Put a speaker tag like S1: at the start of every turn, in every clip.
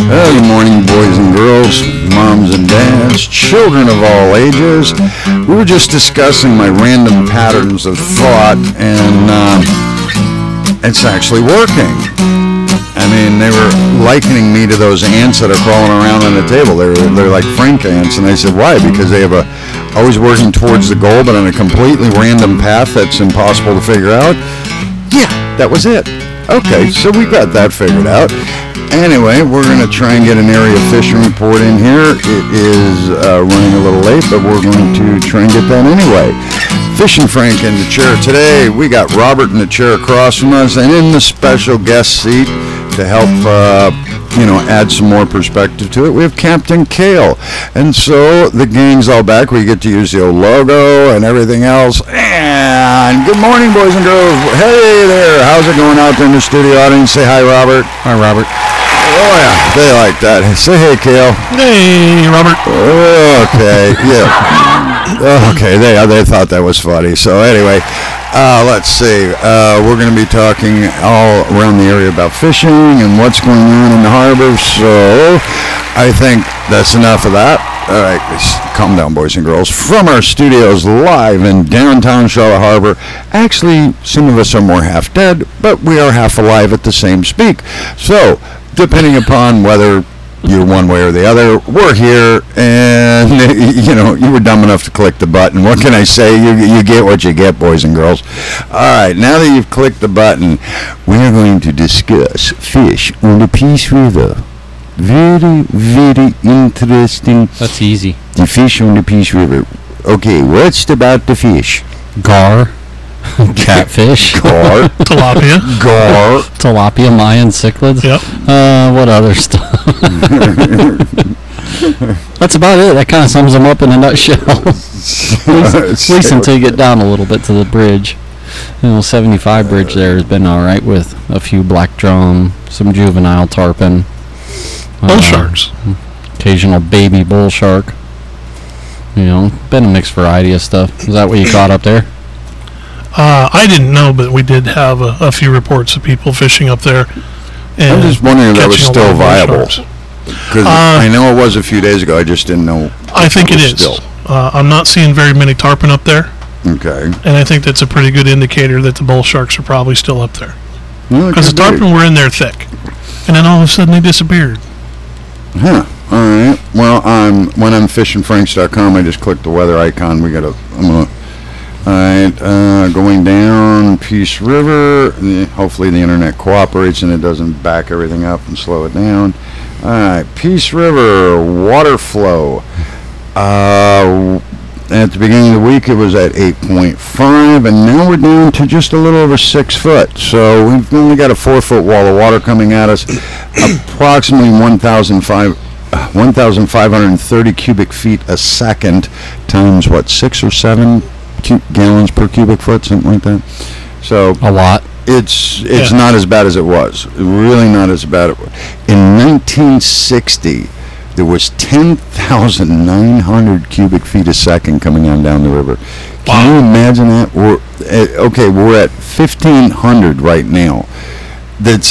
S1: Good morning, boys and girls, moms and dads, children of all ages. We were just discussing my random patterns of thought, and it's actually working. I mean, they were likening me to those ants that are crawling around on the table. They're like Frank ants, and I said, why? Because they have always working towards the goal, but on a completely random path that's impossible to figure out. Yeah, that was it. Okay, so we got that figured out. Anyway, we're going to try and get an area fishing report in here. It is running a little late, but we're going to try and get that anyway. Fishing Frank in the chair today. We got Robert in the chair across from us, and in the special guest seat to help, add some more perspective to it, we have Captain Kale. And so the gang's all back. We get to use the old logo and everything else. And good morning, boys and girls. Hey there. How's it going out there in the studio audience? Say hi, Robert.
S2: Hi, Robert.
S1: Oh, yeah. They like that. Say hey, Kale.
S2: Hey, Robert.
S1: Okay. Yeah. Okay. They thought that was funny. So anyway, let's see. We're going to be talking all around the area about fishing and what's going on in the harbor. So I think that's enough of that. All right, calm down, boys and girls. From our studios live in downtown Charlotte Harbor. Actually, some of us are more half dead, but we are half alive at the same speak. So, depending upon whether you're one way or the other, we're here, and you were dumb enough to click the button. What can I say? You get what you get, boys and girls. All right, now that you've clicked the button, we are going to discuss fish on the Peace River. Very, very interesting.
S2: That's easy.
S1: The fish on the Peace River. Okay, what's about the fish?
S2: Gar. Catfish.
S1: Gar.
S3: Tilapia.
S1: Gar.
S2: Tilapia, Mayan cichlids.
S3: Yep.
S2: What other stuff? That's about it. That kind of sums them up in a nutshell. at least until you get down a little bit to the bridge. 75 bridge there has been all right with a few black drum, some juvenile tarpon.
S3: Bull sharks.
S2: Occasional baby bull shark. Been a mixed variety of stuff. Is that what you caught up there?
S3: I didn't know, but we did have a few reports of people fishing up there.
S1: I'm just wondering if that was still viable. Because I know it was a few days ago. I just didn't know.
S3: I think it is.
S1: Still.
S3: I'm not seeing very many tarpon up there.
S1: Okay.
S3: And I think that's a pretty good indicator that the bull sharks are probably still up there.
S1: Because
S3: the tarpon were in there thick. And then all of a sudden they disappeared.
S1: Huh. All right. Well, when I'm fishingfranks.com, I just click the weather icon. All right, going down Peace River. Hopefully the internet cooperates and it doesn't back everything up and slow it down. All right, Peace River water flow. At the beginning of the week, it was at 8.5, and now we're down to just a little over 6 foot. So we've only got a 4-foot wall of water coming at us, approximately 1,530 cubic feet a second, times 6 or 7 gallons per cubic foot, something like that. So
S2: a lot.
S1: It's not as bad as it was. Really not as bad. In 1960, there was 10,900 cubic feet a second coming on down the river. Can you imagine that? We're at 1,500 right now. That's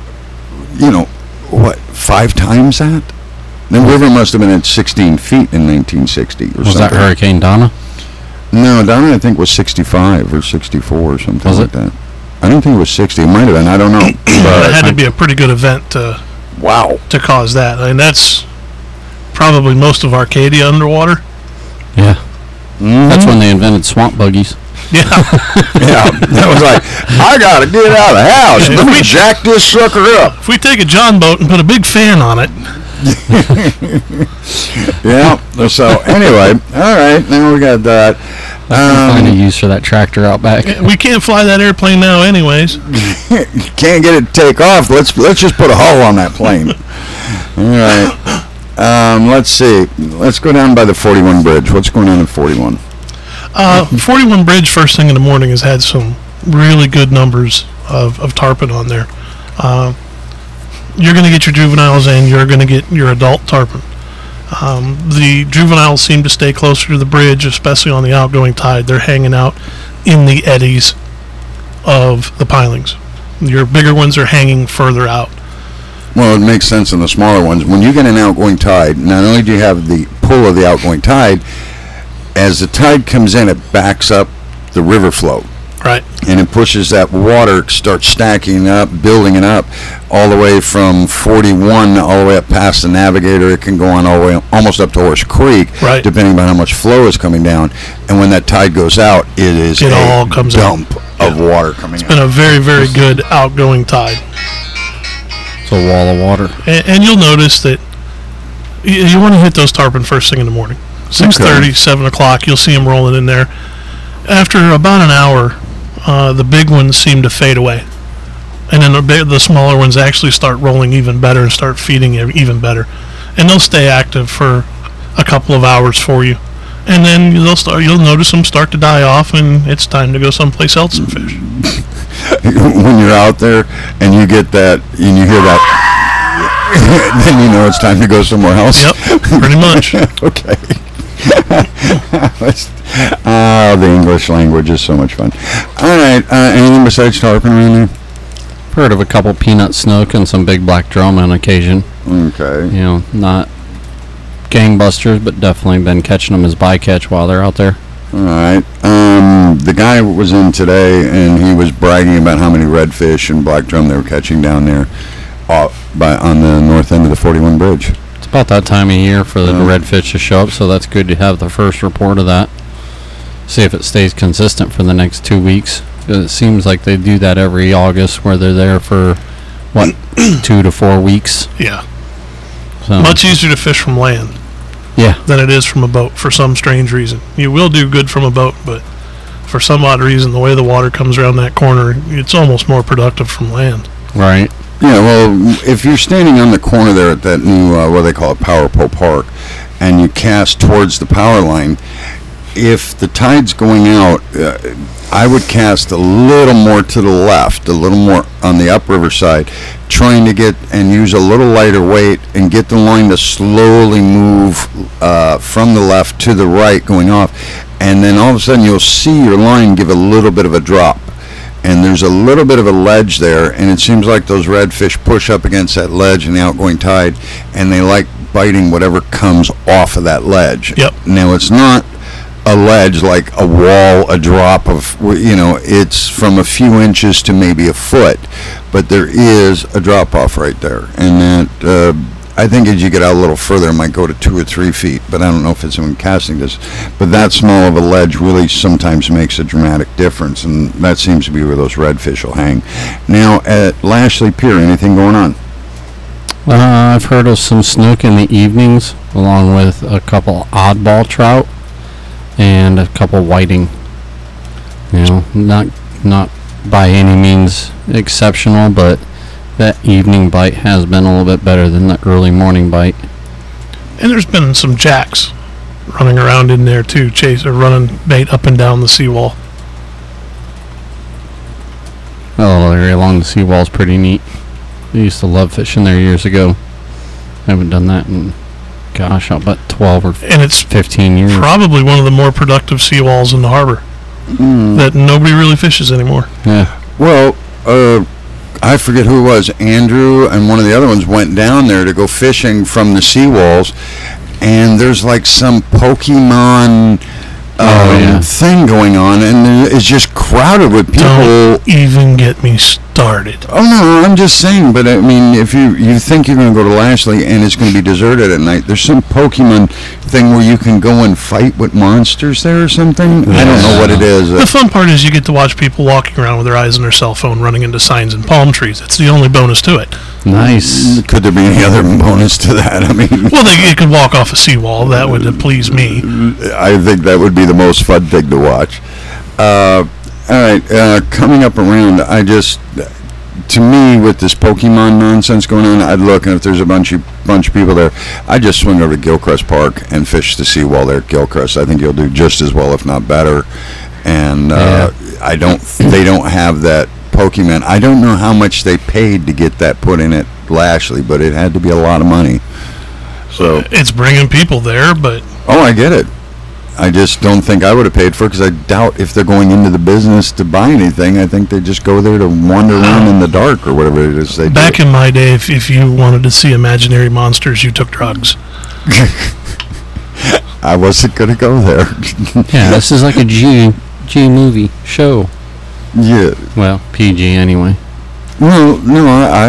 S1: 5 times that? The river must have been at 16 feet in 1960 or something.
S2: Was that Hurricane Donna?
S1: No, Donna I think was 65 or 64 or something
S2: was
S1: like that. I don't think it was 60. It might have been. I don't know.
S3: But it had to be a pretty good event to cause that. I mean, that's probably most of Arcadia underwater.
S2: Yeah. Mm-hmm. That's when they invented swamp buggies.
S3: Yeah.
S1: Yeah. That was like, I got to get out of the house. Let me jack this sucker up.
S3: If we take a John boat and put a big fan on it.
S1: Yeah. So anyway, all right. Now we got that.
S2: Find a use for that tractor out back.
S3: We can't fly that airplane now, anyways.
S1: Can't get it to take off. Let's just put a hull on that plane. All right. Let's see. Let's go down by the 41 bridge. What's going on at 41?
S3: 41 bridge first thing in the morning has had some really good numbers of tarpon on there. You're going to get your juveniles and you're going to get your adult tarpon. The juveniles seem to stay closer to the bridge, especially on the outgoing tide. They're hanging out in the eddies of the pilings. Your bigger ones are hanging further out.
S1: Well, it makes sense in the smaller ones. When you get an outgoing tide, not only do you have the pull of the outgoing tide, as the tide comes in, it backs up the river flow.
S3: Right.
S1: And it pushes that water, starts stacking up, building it up, all the way from 41 all the way up past the Navigator. It can go on all the way almost up to Horse Creek,
S3: Right.
S1: depending on how much flow is coming down. And when that tide goes out, it
S3: all comes
S1: dump of water coming
S3: It's
S1: out.
S3: been a very, very good outgoing tide.
S2: It's a wall of water.
S3: And you'll notice that you want to hit those tarpon first thing in the morning. 6:30, 7 o'clock, you'll see them rolling in there. After about an hour, the big ones seem to fade away. And then the smaller ones actually start rolling even better and start feeding even better. And they'll stay active for a couple of hours for you. And then you'll notice them start to die off, and it's time to go someplace else and fish.
S1: When you're out there and you get that, and you hear that, then you know it's time to go somewhere else.
S3: Yep, pretty much.
S1: Okay. The English language is so much fun. All right. Anything besides tarpon around there?
S2: Heard of a couple peanut snook and some big black drum on occasion.
S1: Okay.
S2: You know, not gangbusters, but definitely been catching them as bycatch while they're out there.
S1: All right. The guy was in today, and he was bragging about how many redfish and black drum they were catching down there on the north end of the 41 bridge.
S2: It's about that time of year for the redfish to show up, so that's good to have the first report of that. See if it stays consistent for the next 2 weeks. It seems like they do that every August, where they're there for, 2 to 4 weeks.
S3: Yeah.
S2: So,
S3: Much easier to fish from land
S2: yeah.
S3: than it is from a boat for some strange reason. You will do good from a boat, but for some odd reason, the way the water comes around that corner, it's almost more productive from land.
S2: Right.
S1: Yeah, well, if you're standing on the corner there at that new, what they call it, Power Pole Park, and you cast towards the power line, if the tide's going out, I would cast a little more to the left, a little more on the upriver side, trying to get and use a little lighter weight and get the line to slowly move from the left to the right going off. And then all of a sudden you'll see your line give a little bit of a drop. And there's a little bit of a ledge there, and it seems like those redfish push up against that ledge in the outgoing tide, and they like biting whatever comes off of that ledge.
S3: Yep.
S1: Now, it's not a ledge like a wall, a drop of, it's from a few inches to maybe a foot, but there is a drop off right there. And that, I think as you get out a little further, it might go to 2 or 3 feet, but I don't know if it's in casting this. But that small of a ledge really sometimes makes a dramatic difference, and that seems to be where those redfish will hang. Now, at Lashley Pier, anything going on?
S2: I've heard of some snook in the evenings, along with a couple oddball trout and a couple whiting. Not by any means exceptional, but that evening bite has been a little bit better than the early morning bite.
S3: And there's been some jacks running around in there too, running bait up and down the seawall.
S2: Oh, the area along the seawall is pretty neat. I used to love fishing there years ago. I haven't done that in, about 12 or
S3: And it's
S2: 15 years.
S3: probably one of the more productive seawalls in the harbor that nobody really fishes anymore.
S2: Yeah.
S1: Well, I forget who it was. Andrew and one of the other ones went down there to go fishing from the seawalls, and there's like some Pokemon thing going on, and it's just crowded with people.
S3: Don't even get me started.
S1: Oh no, I'm just saying. But I mean, if you think you're going to go to Lashley and it's going to be deserted at night, there's some Pokemon thing where you can go and fight with monsters there or something. I don't know what it is.
S3: The fun part is you get to watch people walking around with their eyes on their cell phone, running into signs and palm trees. It's the only bonus to it.
S2: Nice.
S1: Could there be any other bonus to that? I mean,
S3: Well, they could walk off a seawall. That would please me.
S1: I think that would be the most fun thing to watch. All right, coming up around, to me, with this Pokemon nonsense going on, I'd look, and if there's a bunch of people there, I'd just swing over to Gilchrist Park and fish the seawall there at Gilchrist. I think you'll do just as well, if not better. And they don't have that Pokemon. I don't know how much they paid to get that put in at Lashley, but it had to be a lot of money. So
S3: It's bringing people there, but
S1: I get it. I just don't think I would have paid for it because I doubt if they're going into the business to buy anything. I think they just go there to wander around in the dark or whatever it is they do.
S3: Back in my day, if you wanted to see imaginary monsters, you took drugs.
S1: I wasn't going to go there.
S2: Yeah, this is like a G movie show.
S1: Yeah.
S2: Well, PG anyway.
S1: Well, no,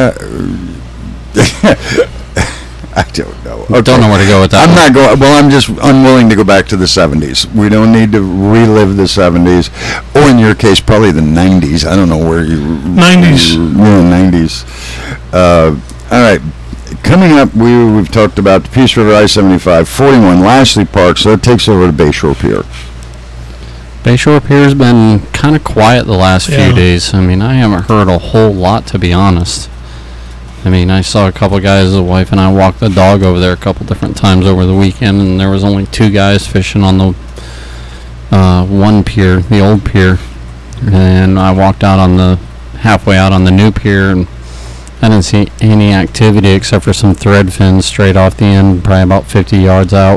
S1: I don't know. Okay.
S2: Don't know where to go with that.
S1: I'm not going. Well, I'm just unwilling to go back to the 70s. We don't need to relive the 70s, or in your case, probably the 90s. I don't know where you.
S3: 90s.
S1: Yeah, 90s. All right. Coming up, we've talked about the Peace River I-75, 41, Lashley Park. So it takes over to Bayshore Pier.
S2: Bayshore Pier's been kind of quiet the last few days. I mean, I haven't heard a whole lot, to be honest. I mean, I saw a couple guys, the wife and I walked the dog over there a couple different times over the weekend, and there was only 2 guys fishing on the one pier, the old pier. And I walked out on the halfway out on the new pier, and I didn't see any activity except for some thread fins straight off the end, probably about 50 yards out.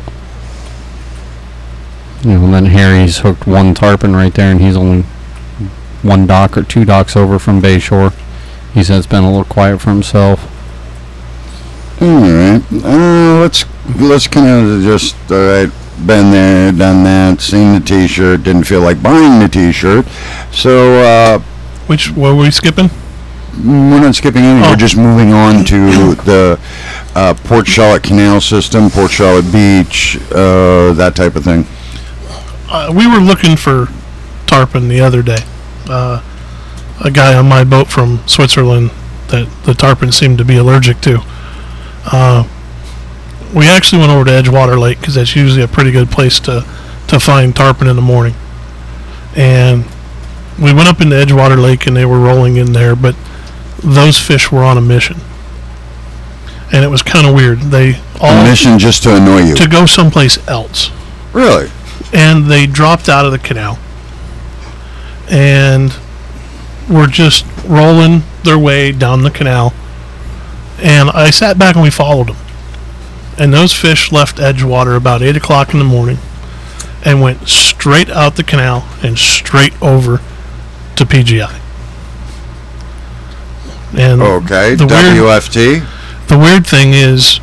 S2: You know, and then Harry's hooked 1 tarpon right there, and he's only 1 dock or 2 docks over from Bayshore. He said it's been a little quiet for himself.
S1: All right. Let's kind of just, all right, been there, done that, seen the T-shirt, didn't feel like buying the T-shirt. So,
S3: What were we skipping?
S1: we're not skipping anything. We're just moving on to the Port Charlotte Canal System, Port Charlotte Beach, that type of thing.
S3: We were looking for tarpon the other day. A guy on my boat from Switzerland that the tarpon seemed to be allergic to. We actually went over to Edgewater Lake because that's usually a pretty good place to find tarpon in the morning. And we went up into Edgewater Lake and they were rolling in there, but those fish were on a mission. And it was kind of weird. They all
S1: A mission just to annoy you.
S3: to go someplace else.
S1: Really?
S3: And they dropped out of the canal and were just rolling their way down the canal. And I sat back and we followed them. And those fish left Edgewater about 8 o'clock in the morning and went straight out the canal and straight over to PGI. And
S1: Okay.
S3: the weird-
S1: WFT?
S3: the weird thing is,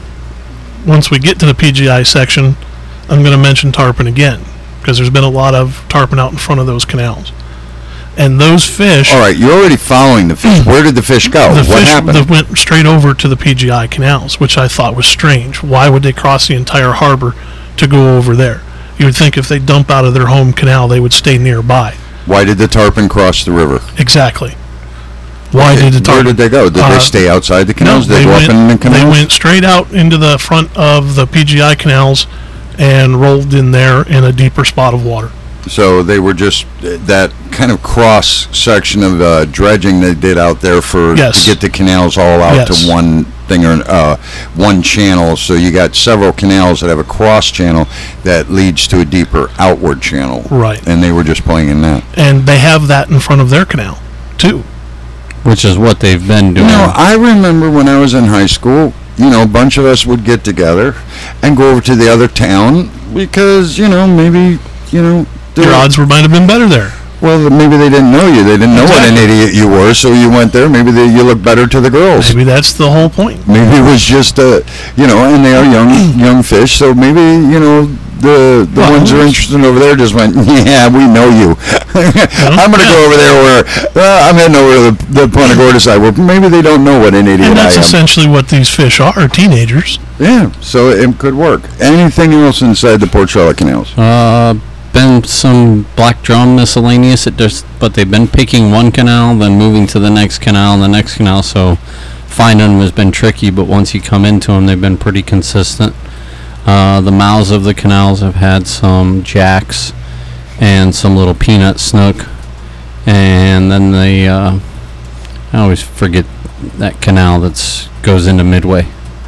S3: once we get to the PGI section, I'm going to mention tarpon again, because there's been a lot of tarpon out in front of those canals. And those fish...
S1: All right, you're already following the fish. Where did the fish go?
S3: The
S1: What
S3: fish
S1: happened?
S3: that went straight over to the PGI canals, which I thought was strange. Why would they cross the entire harbor to go over there? You would think if they dump out of their home canal, they would stay nearby.
S1: Why did the tarpon cross the river?
S3: Exactly. Why did the tarpon...
S1: Where did they go? Did they stay outside the canals?
S3: No,
S1: did they go up in the canals?
S3: They went straight out into the front of the PGI canals and rolled in there in a deeper spot of water.
S1: So they were just that kind of cross section of dredging they did out there to get the canals all out to one thing or one channel. So you got several canals that have a cross channel that leads to a deeper outward channel.
S3: Right.
S1: And they were just playing in that.
S3: And they have that in front of their canal, too.
S2: Which is what they've been doing.
S1: You know, I remember when I was in high school, you know, a bunch of us would get together and go over to the other town because, you know, maybe, you know...
S3: Your odds might have been better there.
S1: Well, maybe they didn't know you. They didn't know what an idiot you were, so you went there. Maybe you looked better to the girls.
S3: Maybe that's the whole point.
S1: Maybe it was just, you know, and they are young fish, so maybe, you know, the ones that are interested over there just went, yeah, we know you. I'm going to go over there where, I'm heading over to the Punta Gorda side. Well, maybe they don't know what an idiot I am.
S3: And that's essentially what these fish are, teenagers.
S1: Yeah, so it could work. Anything else inside the Port Charlotte canals?
S2: Been some black drum miscellaneous, but they've been picking one canal, then moving to the next canal and the next canal, so finding them has been tricky, but once you come into them, they've been pretty consistent. The mouths of the canals have had some jacks and some little peanut snook, and then I always forget that canal that goes into Midway.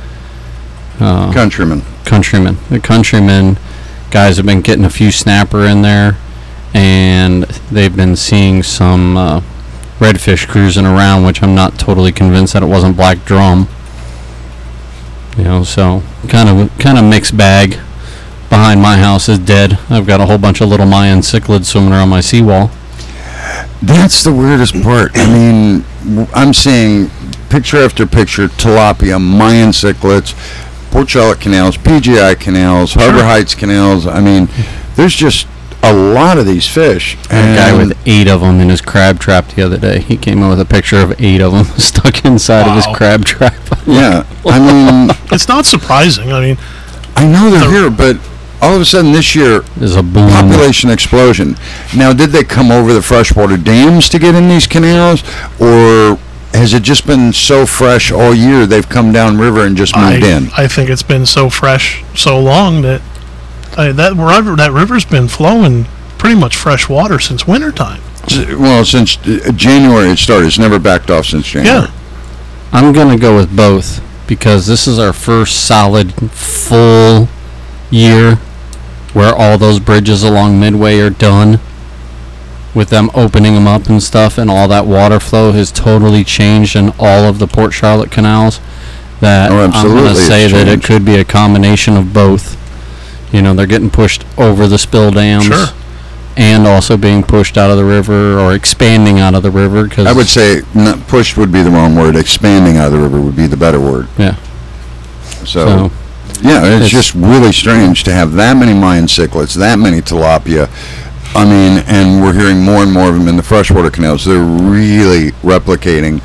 S1: Countryman.
S2: The Countryman guys have been getting a few snapper in there, and they've been seeing some redfish cruising around, which I'm not totally convinced that it wasn't black drum. You know, so kind of mixed bag. behind my house is dead. I've got a whole bunch of little Mayan cichlids swimming around my seawall.
S1: That's the weirdest part. I mean, I'm seeing picture after picture, tilapia, Mayan cichlids, Port Charlotte canals, PGI canals, Harbor Heights canals. I mean, there's just a lot of these fish.
S2: A guy with 8 of them in his crab trap the other day. He came in with a picture of 8 of them stuck inside of his crab trap.
S1: Yeah, I mean,
S3: It's not surprising. I mean,
S1: I know they're here, but all of a sudden this year,
S2: There's a boom.
S1: population explosion. Now, did they come over the freshwater dams to get in these canals, or has it just been so fresh all year they've come down river and just moved in?
S3: I think it's been so fresh so long that that river's been flowing pretty much fresh water since wintertime.
S1: Well, since January it started. It's never backed off since January.
S3: Yeah.
S2: I'm going to go with both because this is our first solid full year where all those bridges along Midway are done, with them opening them up and stuff, and all that water flow has totally changed in all of the Port Charlotte canals. That
S1: Oh,
S2: I'm
S1: absolutely,
S2: going to say
S1: it's
S2: that it
S1: changed.
S2: could be a combination of both. You know, they're getting pushed over the spill dams.
S3: Sure.
S2: And also being pushed out of the river or expanding out of the river. Cause
S1: I would say not pushed would be the wrong word. Expanding out of the river would be the better word.
S2: Yeah.
S1: So yeah, it's just really strange to have that many Mayan cichlids, that many tilapia. I mean, and we're hearing more and more of them in the freshwater canals. They're really replicating.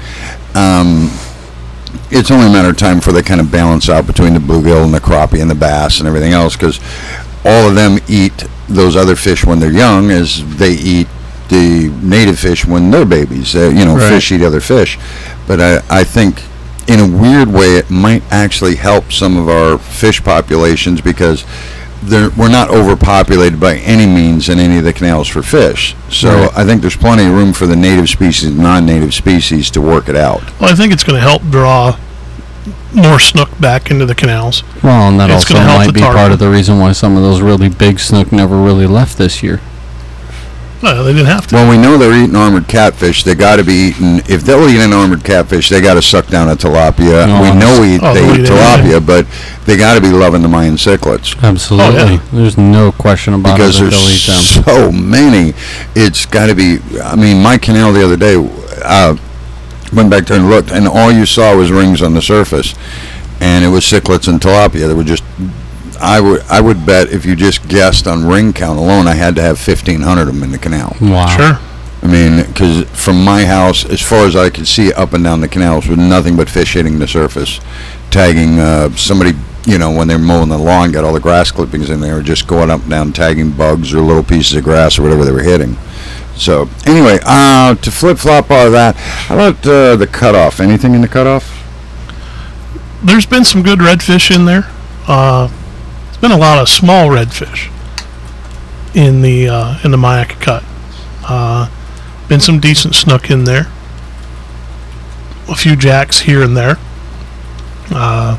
S1: It's only a matter of time before they kind of balance out between the bluegill and the crappie and the bass and everything else, because all of them eat those other fish when they're young as they eat the native fish when they're babies.
S2: Right.
S1: Fish eat other fish. But I think in a weird way it might actually help some of our fish populations, because we're not overpopulated by any means in any of the canals for fish. So
S2: Right.
S1: I think there's plenty of room for the native species and non-native species to work it out.
S3: Well, I think it's going to help draw more snook back into the canals.
S2: Well, and that
S3: It's
S2: also
S3: gonna help
S2: might
S3: the
S2: be part
S3: tarpon.
S2: of the reason why some of those really big snook never really left this year.
S3: No, they didn't have to.
S1: Well, we know they're eating armored catfish. They got to be eating. If they'll eat an armored catfish, they got to suck down a tilapia.
S2: No,
S1: we know they eat
S3: they
S1: tilapia, but they got to be loving the Mayan cichlids,
S2: Absolutely.
S3: Oh, yeah.
S2: There's no question about
S1: because
S2: it that
S1: there's
S2: they'll eat them.
S1: so many. It's got to be. I mean, my canal the other day, went back there and looked, and all you saw was rings on the surface, and it was cichlids and tilapia. They were just. I would bet if you just guessed on ring count alone, I had to have 1,500 of them in the canal.
S2: Wow.
S3: Sure.
S1: I mean, because from my house, as far as I could see up and down the canals, with nothing but fish hitting the surface, tagging somebody, when they're mowing the lawn, got all the grass clippings in there, just going up and down, tagging bugs or little pieces of grass or whatever they were hitting. So, anyway, to flip-flop all of that, how about the cutoff? Anything in the cutoff?
S3: There's been some good redfish in there. There's been a lot of small redfish in the Myakka cut. Been some decent snook in there. A few jacks here and there. I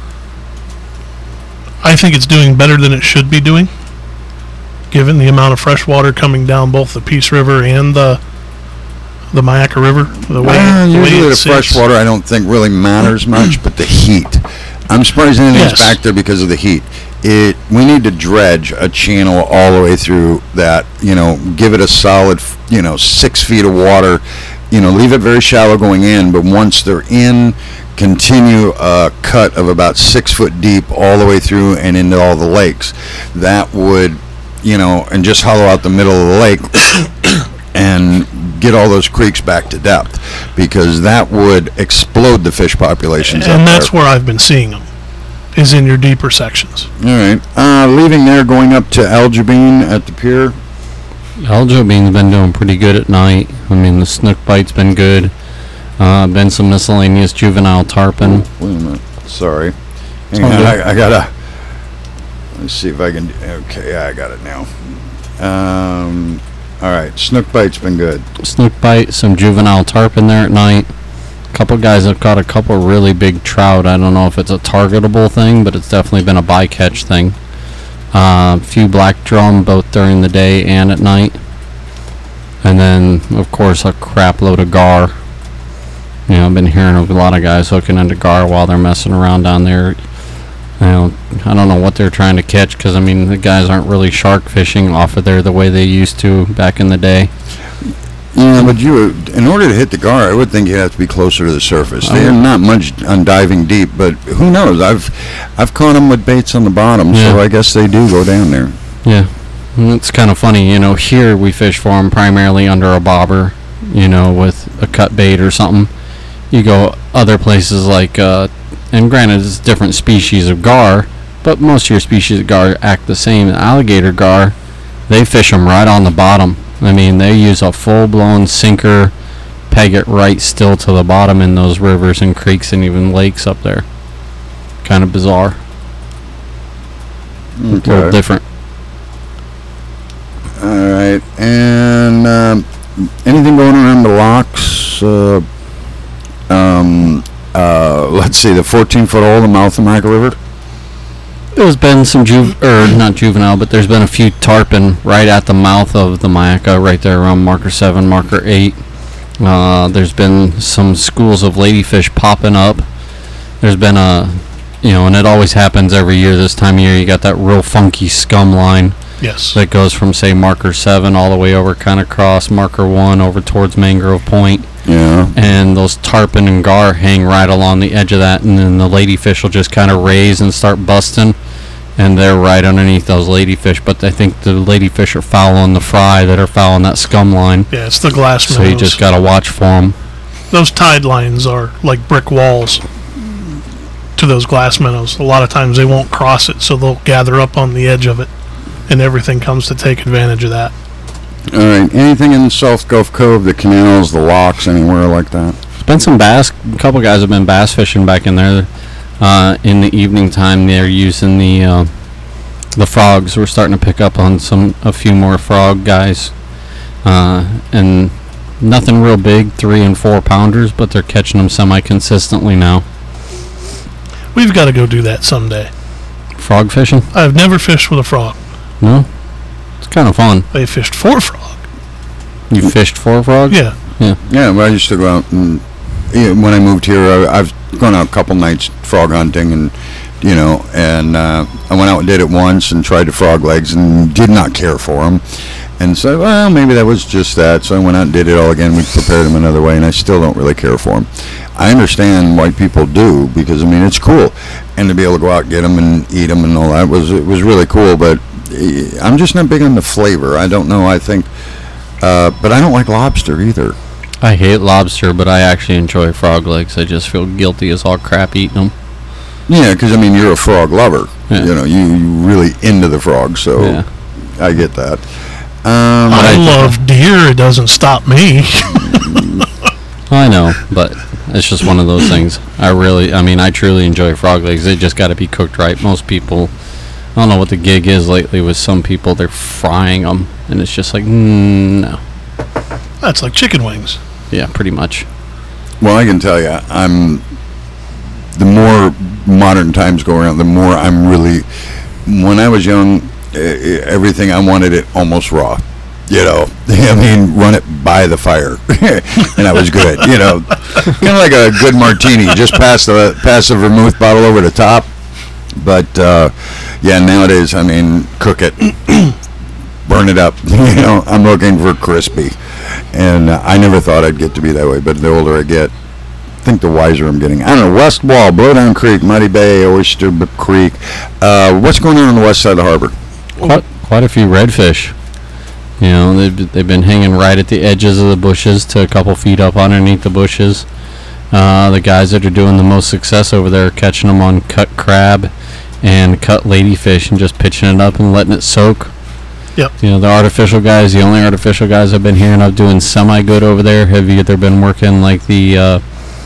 S3: think it's doing better than it should be doing, given the amount of fresh water coming down both the Peace River and the Myakka River.
S1: Usually the fresh water I don't think really matters much, but the heat. I'm surprised anything's
S3: Yes.
S1: back there because of the heat. We need to dredge a channel all the way through that, give it a solid, 6 feet of water, leave it very shallow going in, but once they're in, continue a cut of about 6 foot deep all the way through and into all the lakes. That would, and just hollow out the middle of the lake and get all those creeks back to depth, because that would explode the fish populations
S3: And
S1: up
S3: that's
S1: there.
S3: where I've been seeing them, is in your deeper sections.
S1: All right. Leaving there, going up to Aljabin at the pier.
S2: Aljobene's been doing pretty good at night. I mean, the snook bite's been good. Been some miscellaneous juvenile tarpon.
S1: Wait a minute. Sorry. Hang
S2: all
S1: on.
S2: good.
S1: I gotta. Let's see if I can. Okay, yeah, I got it now. All right. Snook bite's been good.
S2: Snook bite, some juvenile tarpon there at night. A couple guys have caught a couple really big trout. I don't know if it's a targetable thing, but it's definitely been a bycatch thing. A few black drum both during the day and at night. And then, of course, a crap load of gar. I've been hearing of a lot of guys hooking into gar while they're messing around down there. I don't know what they're trying to catch, because I mean the guys aren't really shark fishing off of there the way they used to back in the day.
S1: Yeah, but in order to hit the gar, I would think you have to be closer to the surface. They're not much on diving deep, but who knows? I've caught them with baits on the bottom, so I guess they do go down there.
S2: Yeah, and it's kind of funny, here we fish for them primarily under a bobber, with a cut bait or something. You go other places like, and granted it's different species of gar, but most of your species of gar act the same. Alligator gar, they fish them right on the bottom. I mean, they use a full-blown sinker, peg it right still to the bottom in those rivers and creeks and even lakes up there. Kind of bizarre.
S1: Okay.
S2: A little different.
S1: All right, and anything going around the locks? Let's see, the 14-foot hole in the mouth of Michael River.
S2: There's been some not juvenile, but there's been a few tarpon right at the mouth of the Mayaca, right there around marker 7, marker 8. There's been some schools of ladyfish popping up. There's been and it always happens every year this time of year. You got that real funky scum line.
S3: Yes.
S2: That goes from, say, marker 7 all the way over kind of across marker 1 over towards Mangrove Point.
S1: Yeah.
S2: And those tarpon and gar hang right along the edge of that, and then the ladyfish will just kind of raise and start busting, and they're right underneath those ladyfish. But I think the ladyfish are following the fry that are following that scum line.
S3: Yeah, it's the glass minnows.
S2: So you just got to watch for them.
S3: Those tide lines are like brick walls to those glass minnows. A lot of times they won't cross it, so they'll gather up on the edge of it, and everything comes to take advantage of that.
S1: All right, anything in South Gulf Cove, the canals, the locks, anywhere like that?
S2: There's been some bass. A couple guys have been bass fishing back in there. In the evening time, they're using the frogs. We're starting to pick up on a few more frog guys, and nothing real big, 3 and 4 pounders, but they're catching them semi-consistently now.
S3: We've got to go do that someday.
S2: Frog fishing?
S3: I've never fished with a frog.
S2: No? It's kind of fun.
S3: They fished for frog.
S2: You fished for frogs?
S3: Yeah.
S2: Yeah.
S1: Yeah, well, I used to go out and when I moved here, I've gone out a couple nights frog hunting, and I went out and did it once and tried the frog legs and did not care for them, and so well maybe that was just that. So I went out and did it all again. We prepared them another way, and I still don't really care for them. I understand why people do, because I mean it's cool, and to be able to go out and get them and eat them and all that it was really cool. But I'm just not big on the flavor. I don't know. I think, but I don't like lobster either.
S2: I hate lobster, but I actually enjoy frog legs. I just feel guilty as all crap eating them.
S1: Yeah, because I mean you're a frog lover.
S2: Yeah.
S1: You really into the frogs, so
S2: Yeah.
S1: I get that.
S3: I love deer. It doesn't stop me.
S2: I know, but it's just one of those things. I truly enjoy frog legs. They just got to be cooked right. Most people, I don't know what the gig is lately with some people. They're frying them, and it's just like, no.
S3: That's like chicken wings.
S2: Yeah, pretty much.
S1: Well, I can tell you, the more modern times go around, the more I'm really. When I was young, everything I wanted it almost raw. I mean, run it by the fire, and I was good. Kind of like a good martini, just pass the vermouth bottle over the top. But nowadays, I mean, cook it, burn it up. I'm looking for crispy, and I never thought I'd get to be that way. But the older I get, I think the wiser I'm getting. I don't know. West Wall, Blowdown Creek, Muddy Bay, Oyster Creek. What's going on the west side of the harbor?
S2: Quite a few redfish. They've been hanging right at the edges of the bushes to a couple feet up underneath the bushes. The guys that are doing the most success over there are catching them on cut crab and cut ladyfish and just pitching it up and letting it soak.
S3: Yep.
S2: The artificial guys, the only artificial guys I've been hearing of doing semi-good over there have either been working like the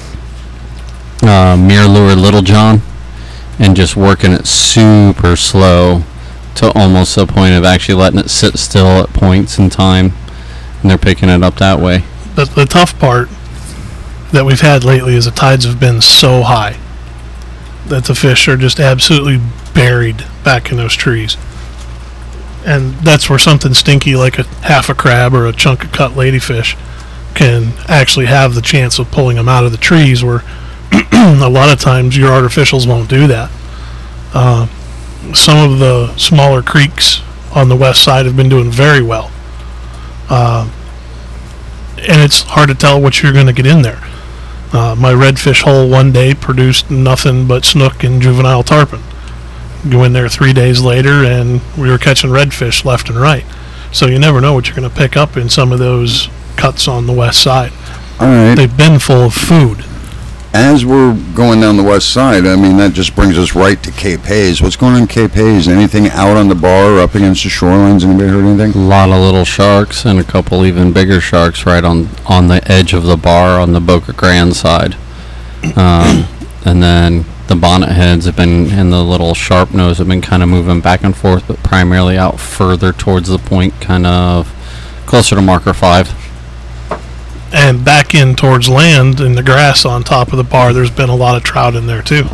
S2: Mirror Lure Little John and just working it super slow to almost the point of actually letting it sit still at points in time, and they're picking it up that way.
S3: But the tough part that we've had lately is the tides have been so high that the fish are just absolutely buried back in those trees. And that's where something stinky like a half a crab or a chunk of cut ladyfish can actually have the chance of pulling them out of the trees, where a lot of times your artificials won't do that. Some of the smaller creeks on the west side have been doing very well. And it's hard to tell what you're going to get in there. My redfish hole one day produced nothing but snook and juvenile tarpon. Go in there 3 days later, and we were catching redfish left and right. So you never know what you're going to pick up in some of those cuts on the west side.
S1: All right.
S3: They've been full of food.
S1: As we're going down the west side, I mean, that just brings us right to Cape Hayes. What's going on in Cape Hayes? Anything out on the bar, up against the shorelines? Anybody heard anything?
S2: A lot of little sharks and a couple even bigger sharks right on the edge of the bar on the Boca Grande side. And then the bonnet heads have been, and the little sharp nose have been kind of moving back and forth, but primarily out further towards the point, kind of closer to marker 5.
S3: And back in towards land in the grass on top of the bar, there's been a lot of trout in there too.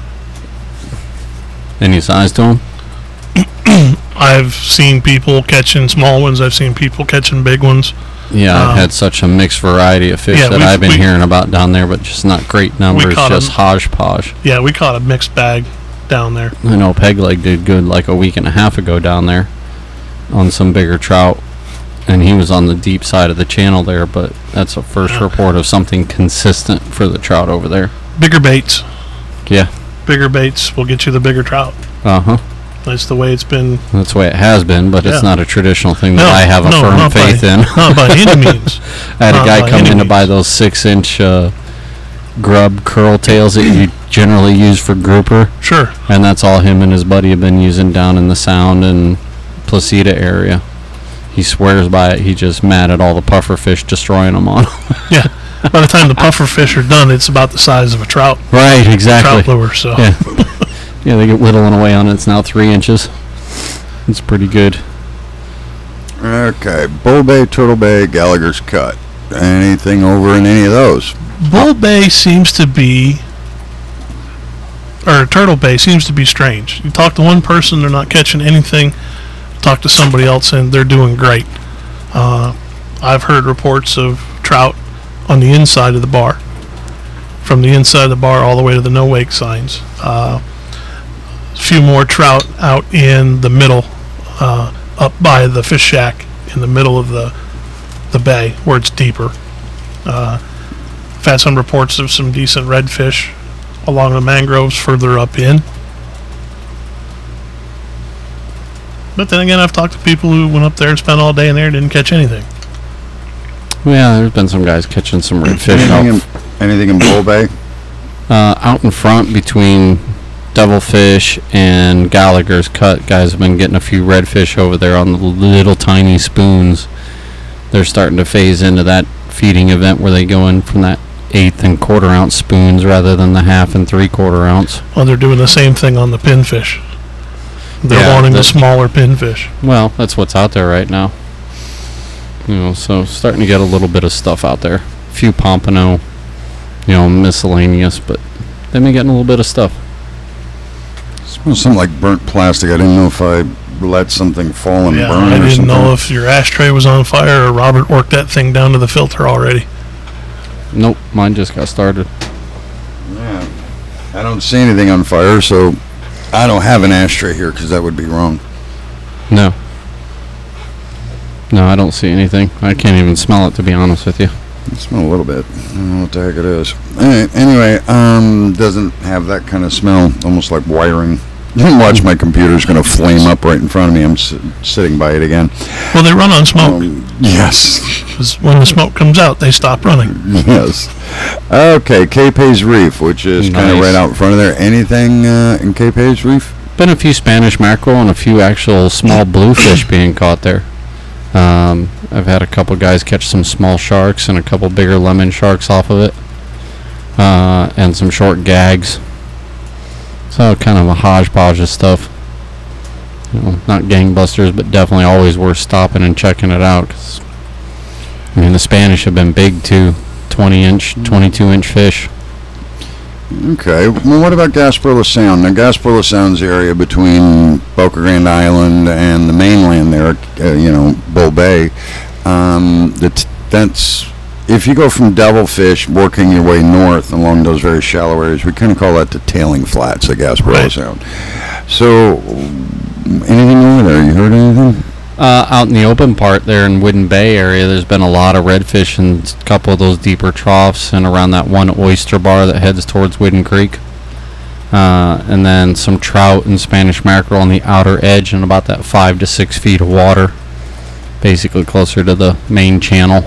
S2: Any size to them?
S3: I've seen people catching small ones. I've seen people catching big ones.
S2: Yeah, I've had such a mixed variety of fish that I've been hearing about down there, but just not great numbers, just hodgepodge.
S3: Yeah, we caught a mixed bag down there.
S2: I know Peg Leg did good like a week and a half ago down there on some bigger trout, and he was on the deep side of the channel there, but that's a first report of something consistent for the trout over there.
S3: Bigger baits.
S2: Yeah.
S3: Bigger baits will get you the bigger trout.
S2: Uh-huh.
S3: That's the way it's been.
S2: That's the way it has been, but it's not a traditional thing that I have a firm faith in.
S3: Not by any means.
S2: I had a guy come in to buy those 6-inch grub curl tails that you generally use for grouper.
S3: Sure.
S2: And that's all him and his buddy have been using down in the Sound and Placida area. He swears by it. He's just mad at all the puffer fish destroying them on him.
S3: Yeah. By the time the puffer fish are done, it's about the size of a trout.
S2: Right, exactly.
S3: Trout lure, so.
S2: Yeah. Yeah, they get whittling away on it. It's now 3 inches. It's pretty good.
S1: Okay, Bull Bay, Turtle Bay, Gallagher's Cut. Anything over in any of those?
S3: Bull Bay seems to be, or Turtle Bay seems to be strange. You talk to one person, they're not catching anything. Talk to somebody else, and they're doing great. I've heard reports of trout on the inside of the bar, from the inside of the bar all the way to the no wake signs. A few more trout out in the middle, up by the fish shack in the middle of the bay where it's deeper. I've had some reports of some decent redfish along the mangroves further up in. But then again, I've talked to people who went up there and spent all day in there and didn't catch anything.
S2: Yeah, there's been some guys catching some redfish.
S1: Anything in Bull Bay?
S2: Out in front between Devilfish and Gallagher's Cut, guys have been getting a few redfish over there on the little tiny spoons. They're starting to phase into that feeding event where they go in from that 1/8 and 1/4 ounce spoons rather than the 1/2 and 3/4 ounce.
S3: Well, they're doing the same thing on the pinfish. They're wanting the smaller pinfish.
S2: Well, that's what's out there right now. You know, so starting to get a little bit of stuff out there. A few pompano, miscellaneous, but they've been getting a little bit of stuff.
S1: Smells something like burnt plastic. I didn't know if I let something fall and burn or something.
S3: I didn't know if your ashtray was on fire or Robert worked that thing down to the filter already.
S2: Nope, mine just got started.
S1: Yeah. I don't see anything on fire, so I don't have an ashtray here because that would be wrong.
S2: No, I don't see anything. I can't even smell it, to be honest with you.
S1: I smell a little bit. I don't know what the heck it is. Anyway, doesn't have that kind of smell, almost like wiring. Watch, my computer's going to flame up right in front of me. I'm sitting by it again.
S3: Well, they run on smoke.
S1: Yes.
S3: 'Cause when the smoke comes out, they stop running.
S1: Yes. Okay, Cape Hayes Reef, which is kind of right out in front of there. Anything in Cape Hayes Reef?
S2: Been a few Spanish mackerel and a few actual small bluefish being caught there. I've had a couple guys catch some small sharks and a couple bigger lemon sharks off of it, and some short gags. So kind of a hodgepodge of stuff. Not gangbusters, but definitely always worth stopping and checking it out. 'Cause, the Spanish have been big too, 20-inch, 22-inch fish.
S1: Okay, well, what about Gasparilla Sound? Now, Gasparilla Sound's the area between Boca Grande Island and the mainland there, Bull Bay. That's if you go from Devilfish, working your way north along those very shallow areas, we kind of call that the tailing flats of Gasparilla
S3: Right.
S1: Sound. So, anything over there? You heard anything?
S2: Out in the open part there in Wooden Bay area, there's been a lot of redfish in a couple of those deeper troughs and around that one oyster bar that heads towards Wooden Creek. And then some trout and Spanish mackerel on the outer edge and about that 5 to 6 feet of water, basically closer to the main channel.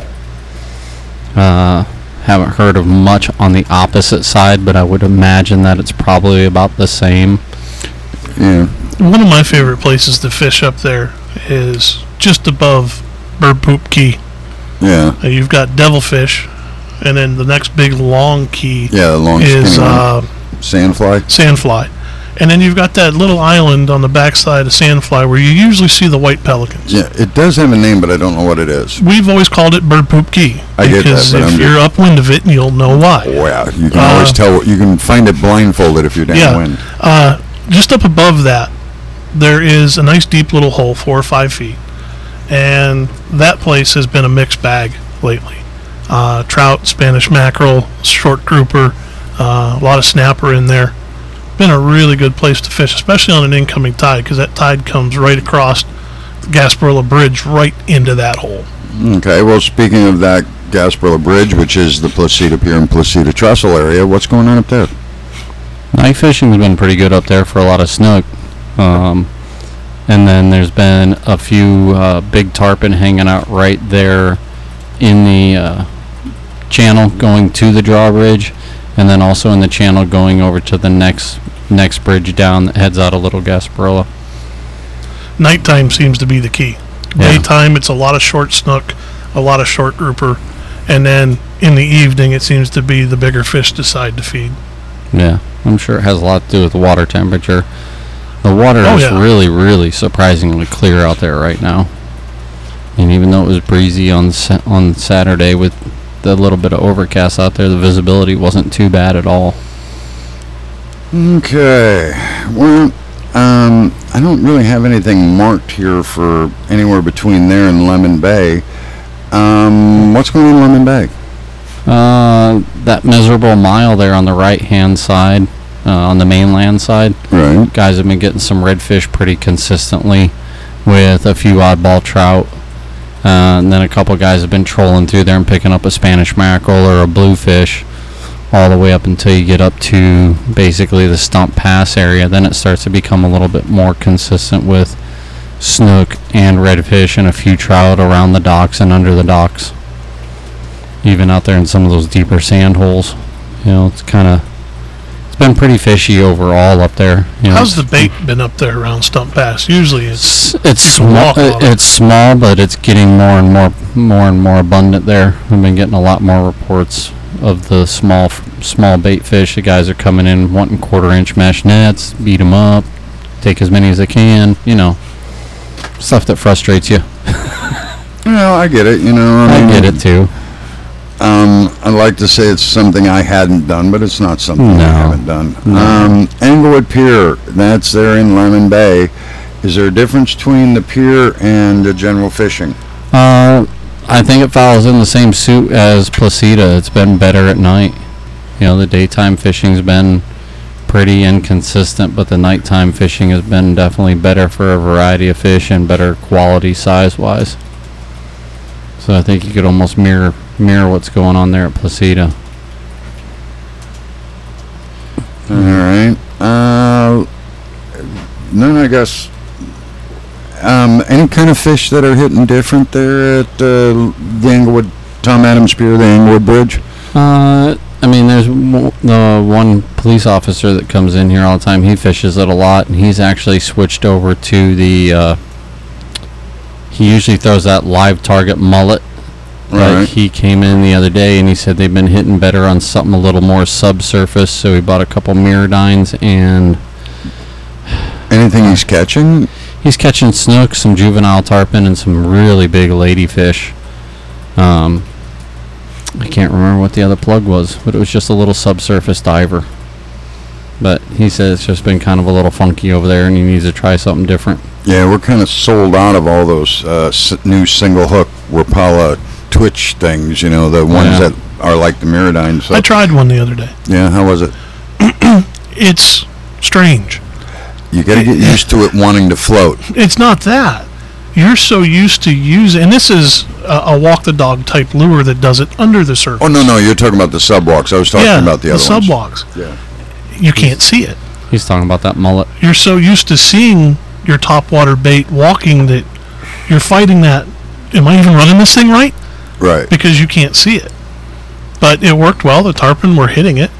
S2: Haven't heard of much on the opposite side, but I would imagine that it's probably about the same.
S1: Yeah.
S3: One of my favorite places to fish up there is just above Bird Poop Key.
S1: Yeah.
S3: You've got Devilfish, and then the next big long key
S1: Yeah, the long
S3: is
S1: skinny one. Sandfly?
S3: Sandfly. And then you've got that little island on the backside of Sandfly where you usually see the white pelicans.
S1: Yeah, it does have a name, but I don't know what it is.
S3: We've always called it Bird Poop Key.
S1: I get that,
S3: Because
S1: but
S3: if
S1: I'm
S3: you're upwind of it, you'll know why.
S1: Oh, yeah, you can always tell. You can find it blindfolded if you're downwind.
S3: Just up above that, there is a nice deep little hole, 4 or 5 feet. And that place has been a mixed bag lately. Trout, Spanish mackerel, short grouper, a lot of snapper in there. Been a really good place to fish, especially on an incoming tide, because that tide comes right across the Gasparilla Bridge right into that hole.
S1: Okay, well, speaking of that Gasparilla Bridge, which is the Placida Pier and Placida Trestle area, what's going on up there?
S2: Night fishing's been pretty good up there for a lot of snook. And then there's been a few big tarpon hanging out right there in the channel going to the drawbridge, and then also in the channel going over to the next bridge down that heads out of Little Gasparilla.
S3: Nighttime seems to be the key.
S2: Yeah.
S3: Daytime, it's a lot of short snook, a lot of short grouper, and then in the evening, it seems to be the bigger fish decide to feed.
S2: Yeah, I'm sure it has a lot to do with the water temperature. The water is really, really surprisingly clear out there right now. And even though it was breezy on Saturday with the little bit of overcast out there, the visibility wasn't too bad at all.
S1: Okay, well, I don't really have anything marked here for anywhere between there and Lemon Bay. What's going on in Lemon Bay?
S2: That miserable mile there on the right-hand side, on the mainland side,
S1: Right.
S2: guys have been getting some redfish pretty consistently with a few oddball trout. And then a couple guys have been trolling through there and picking up a Spanish mackerel or a bluefish all the way up until you get up to basically the Stump Pass area. Then it starts to become a little bit more consistent with snook and redfish and a few trout around the docks and under the docks. Even out there in some of those deeper sand holes. You know, it's been pretty fishy overall up there. You know,
S3: How's the bait been up there around Stump Pass? Usually it's
S2: it's small.
S3: walk on it.
S2: It's small, but it's getting more and more abundant there. We've been getting a lot more reports of the small bait fish. The guys are coming in wanting 1/4-inch mesh nets, beat them up, take as many as they can. You know, stuff that frustrates you.
S1: Well, I get it. You know,
S2: I get it too.
S1: I'd like to say it's something I hadn't done, but it's not something
S2: No.
S1: I haven't done.
S2: No.
S1: Englewood Pier, that's there in Lemon Bay. Is there a difference between the pier and the general fishing?
S2: I think it follows in the same suit as Placida. It's been better at night. You know, the daytime fishing's been pretty inconsistent, but the nighttime fishing has been definitely better for a variety of fish and better quality size-wise. So I think you could almost mirror what's going on there at Placida.
S1: All right. Then I guess any kind of fish that are hitting different there at the Englewood, Tom Adams Pier, the Englewood Bridge?
S2: I mean, there's the one police officer that comes in here all the time. He fishes it a lot, and he's actually switched over to the. He usually throws that live target mullet. But
S1: Right.
S2: he came in the other day and he said they've been hitting better on something a little more subsurface. So he bought a couple mirrodines and
S1: Anything he's catching?
S2: he's catching snook, some juvenile tarpon, and some really big ladyfish. I can't remember what the other plug was, but it was just a little subsurface diver. But he said it's just been kind of a little funky over there and he needs to try something different.
S1: Yeah, we're kind of sold out of all those new single hook Rapala twitch things, the ones
S2: Yeah.
S1: that are like the Miradyne. So
S3: I tried one the other day.
S1: yeah, how was it?
S3: It's strange.
S1: You got to get used to it wanting to float.
S3: It's not that. You're so used to using, and this is a walk the dog type lure that does it under the surface.
S1: Oh no, you're talking about the subwalks. I was talking about the other ones.
S3: subwalks.
S1: Yeah.
S3: You can't see it.
S2: He's talking about that mullet.
S3: You're so used to seeing your topwater bait walking that you're fighting that. Am I even running this thing right?
S1: Right.
S3: Because you can't see it. But it worked well. The tarpon were hitting it.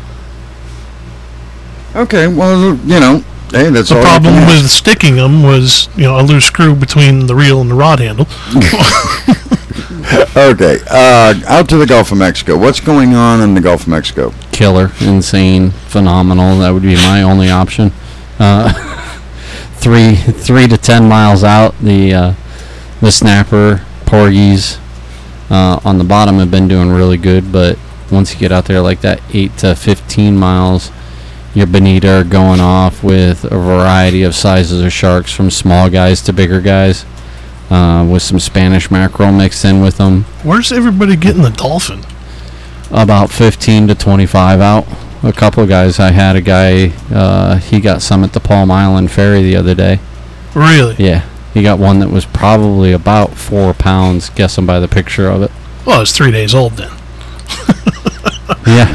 S1: Okay. Well, hey, that's
S3: The
S1: all.
S3: problem
S1: you can
S3: with sticking them was, a loose screw between the reel and the rod handle.
S1: ask. Okay. Out to the Gulf of Mexico. What's going on in the Gulf of Mexico?
S2: Killer, insane, phenomenal. That would be my only option. 3 to 10 miles out, the snapper, porgies on the bottom have been doing really good, but once you get out there like that 8 to 15 miles, your bonita are going off with a variety of sizes of sharks, from small guys to bigger guys, with some Spanish mackerel mixed in with them.
S3: Where's everybody getting the dolphin?
S2: About 15 to 25 out. A couple of guys. I had a guy, he got some at the Palm Island Ferry the other day.
S3: Really?
S2: Yeah. He got one that was probably about 4 pounds, guessing by the picture of it.
S3: Well, it's 3 days old then.
S2: Yeah.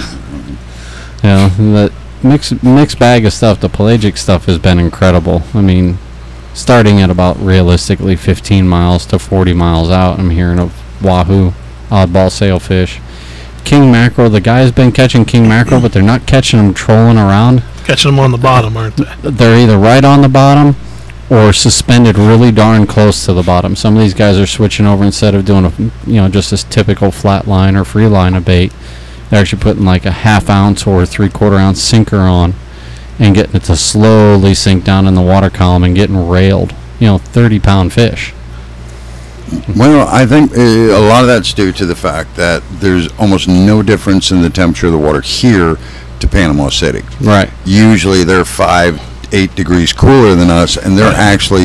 S2: The mixed bag of stuff, the pelagic stuff has been incredible. I mean, starting at about realistically 15 miles to 40 miles out, I'm hearing of wahoo, oddball sailfish. King mackerel, the guy's been catching king mackerel, but they're not catching them trolling around.
S3: Catching them on the bottom, aren't they?
S2: They're either right on the bottom or suspended really darn close to the bottom. Some of these guys are switching over, instead of doing just this typical flat line or free line of bait. They're actually putting like a half ounce or 3/4 ounce sinker on and getting it to slowly sink down in the water column and getting railed. 30-pound fish.
S1: Well, I think a lot of that's due to the fact that there's almost no difference in the temperature of the water here to Panama City.
S2: Right.
S1: Usually they're 5-8 degrees cooler than us, and they're actually,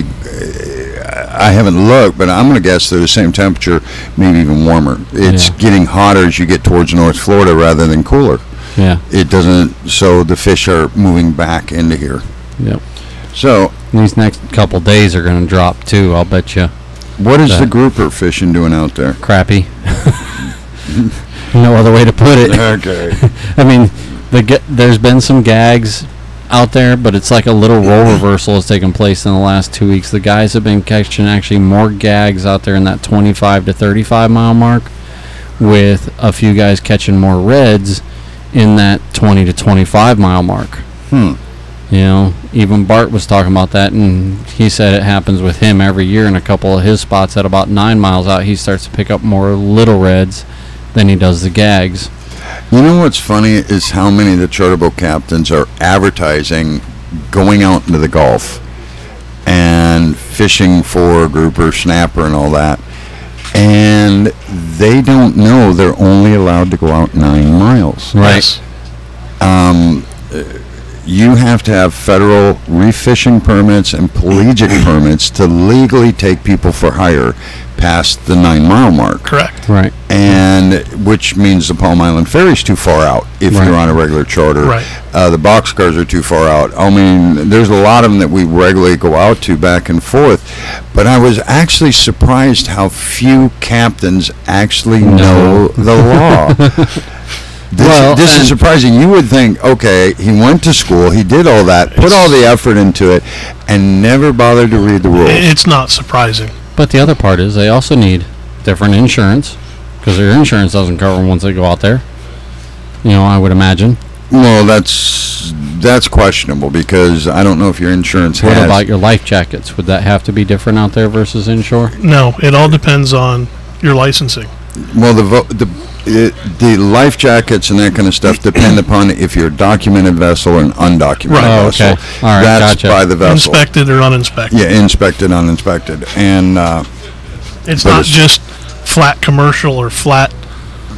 S1: I haven't looked, but I'm going to guess they're the same temperature, maybe even warmer. It's getting hotter as you get towards North Florida rather than cooler.
S2: Yeah.
S1: It doesn't, so the fish are moving back into here.
S2: Yep.
S1: So
S2: These next couple days are going to drop too, I'll bet you.
S1: what is the grouper fishing doing out there?
S2: Crappy. No other way to put it.
S1: Okay.
S2: I mean, there's been some gags out there, but it's like a little role reversal has taken place in the last 2 weeks. The guys have been catching actually more gags out there in that 25 to 35 mile mark, with a few guys catching more reds in that 20 to 25 mile mark. Even Bart was talking about that, and he said it happens with him every year. In a couple of his spots at about 9 miles out, he starts to pick up more little reds than he does the gags.
S1: You know what's funny is how many of the charter boat captains are advertising going out into the Gulf and fishing for grouper, snapper, and all that, and they don't know they're only allowed to go out 9 miles.
S2: Right.
S1: You have to have federal reef fishing permits and pelagic permits to legally take people for hire past the 9 mile mark.
S3: Correct.
S2: Right.
S1: And which means the Palm Island Ferry's too far out if you're on a regular charter.
S3: Right.
S1: The boxcars are too far out. I mean, there's a lot of them that we regularly go out to back and forth. But I was actually surprised how few captains actually know the law. This is surprising. You would think, okay, he went to school, he did all that, put all the effort into it, and never bothered to read the rules.
S3: It's not surprising.
S2: But the other part is they also need different insurance, because their insurance doesn't cover them once they go out there. I would imagine.
S1: Well, that's questionable, because I don't know if your insurance has.
S2: What about your life jackets? Would that have to be different out there versus inshore?
S3: No, it all depends on your licensing.
S1: Well, the life jackets and that kind of stuff depend upon if you're a documented vessel or an undocumented vessel.
S2: Okay. All right,
S1: That's
S2: gotcha.
S1: by the vessel.
S3: Inspected or uninspected.
S1: Yeah, inspected, uninspected. And
S3: It's
S1: but
S3: not
S1: it's-
S3: just flat commercial or flat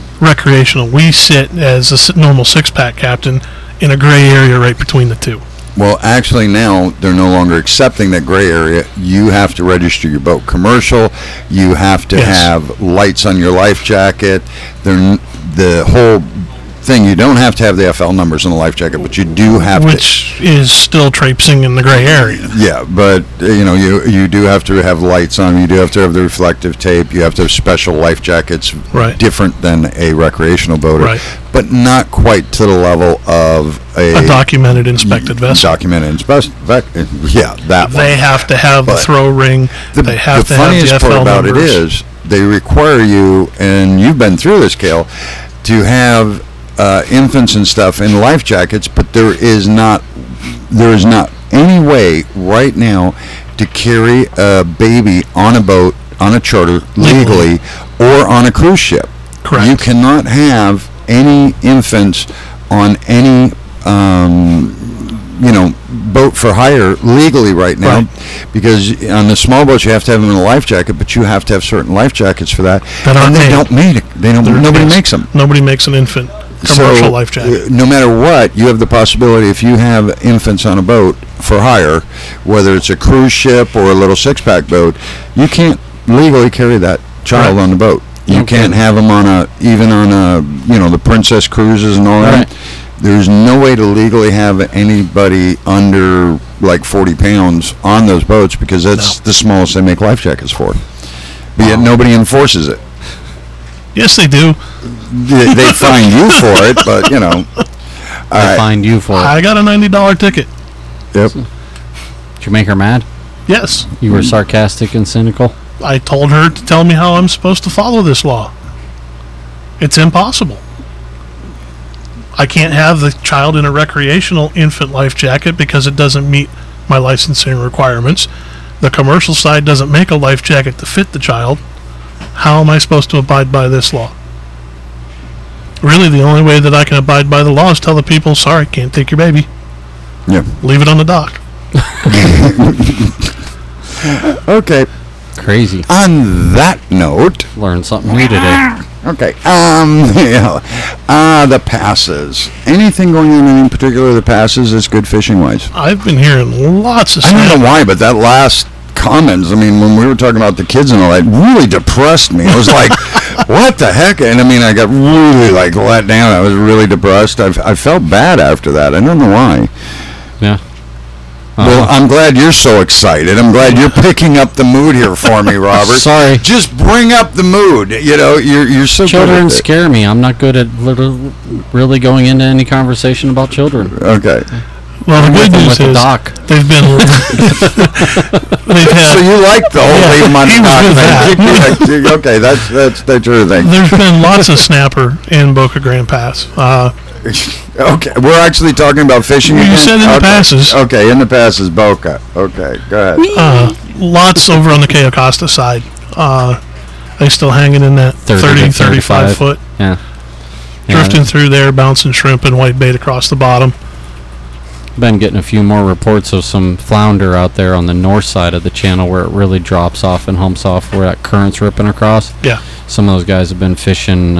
S3: recreational. We sit as a normal 6-pack captain in a gray area right between the two.
S1: Well, actually, now they're no longer accepting that gray area. You have to register your boat commercial. You have to
S3: Yes.
S1: have lights on your life jacket. The whole thing. You don't have to have the FL numbers on the life jacket, but you do have to.
S3: Which is still traipsing in the gray area.
S1: Yeah, but you do have to have lights on. You do have to have the reflective tape. You have to have special life jackets,
S3: Right.
S1: different than a recreational boater,
S3: Right.
S1: but not quite to the level of
S3: A documented inspected vessel.
S1: documented yeah, that one.
S3: They have to have the
S1: But
S3: throw ring. They have
S1: the
S3: to have
S1: funniest
S3: the FL
S1: part about
S3: numbers.
S1: it is they require you, and you've been through this, Cale, to have infants and stuff in life jackets, but there is not any way right now to carry a baby on a boat, on a charter, legally, or on a cruise ship.
S3: Correct.
S1: You cannot have any infants on any boat for hire legally right now,
S3: Right.
S1: because on the small boats you have to have them in a life jacket, but you have to have certain life jackets for that,
S3: That aren't
S1: and they
S3: made.
S1: don't make it. Nobody makes them.
S3: Nobody makes an infant commercial life jacket.
S1: No matter what, you have the possibility, if you have infants on a boat for hire, whether it's a cruise ship or a little six-pack boat, you can't legally carry that child
S3: Right.
S1: on the boat. You
S2: Okay.
S1: can't have them even on the Princess Cruises and all that.
S2: Right.
S1: There's no way to legally have anybody under like 40 pounds on those boats, because that's the smallest they make life jackets for. But yet nobody enforces it.
S3: Yes, they do.
S1: They fine you for it, but All
S2: I
S1: right.
S2: find you for it.
S3: I got a $90 ticket.
S1: Yep.
S2: Did you make her mad?
S3: Yes.
S2: You were sarcastic and cynical?
S3: I told her to tell me how I'm supposed to follow this law. It's impossible. I can't have the child in a recreational infant life jacket because it doesn't meet my licensing requirements. The commercial side doesn't make a life jacket to fit the child. How am I supposed to abide by this law? Really, the only way that I can abide by the law is tell the people, sorry, can't take your baby.
S1: Yeah.
S3: Leave it on the dock.
S1: Okay.
S2: Crazy.
S1: On that note,
S2: Learned something new today.
S1: okay. The passes. Anything going on in particular? The passes is good fishing wise.
S3: I've been hearing lots of
S1: I don't
S3: stuff.
S1: know why, but that last comments, when we were talking about the kids and all that, really depressed me. I was like, what the heck? And I got really let down. I was really depressed. I felt bad after that. I don't know why.
S2: Yeah.
S1: Well, I'm glad you're so excited. I'm glad you're picking up the mood here for me, Robert.
S2: Sorry.
S1: Just bring up the mood. You're so
S2: Children
S1: good at it.
S2: scare me. I'm not good at really going into any conversation about children.
S1: Okay.
S3: Well, the good
S2: With
S3: news
S2: the
S3: is
S2: doc.
S3: they've been they've
S1: So
S3: had
S1: you like the whole
S3: Yeah,
S1: leave them on
S3: he
S1: the
S3: was
S1: dock
S3: with
S1: thing. Okay, that's your thing.
S3: there's been lots of snapper in Boca Grande Pass.
S1: Okay, we're actually talking about fishing.
S3: You
S1: again?
S3: said in the
S1: Okay.
S3: passes.
S1: Okay, in the passes, Boca. Okay, go ahead.
S3: Lots over on the Cayo Costa side. They still hanging in that
S2: 30 to
S3: 35 foot,
S2: Yeah.
S3: drifting through there, bouncing shrimp and whitebait across the bottom.
S2: Been getting a few more reports of some flounder out there on the north side of the channel where it really drops off and humps off where that current's ripping across.
S3: Yeah.
S2: Some of those guys have been fishing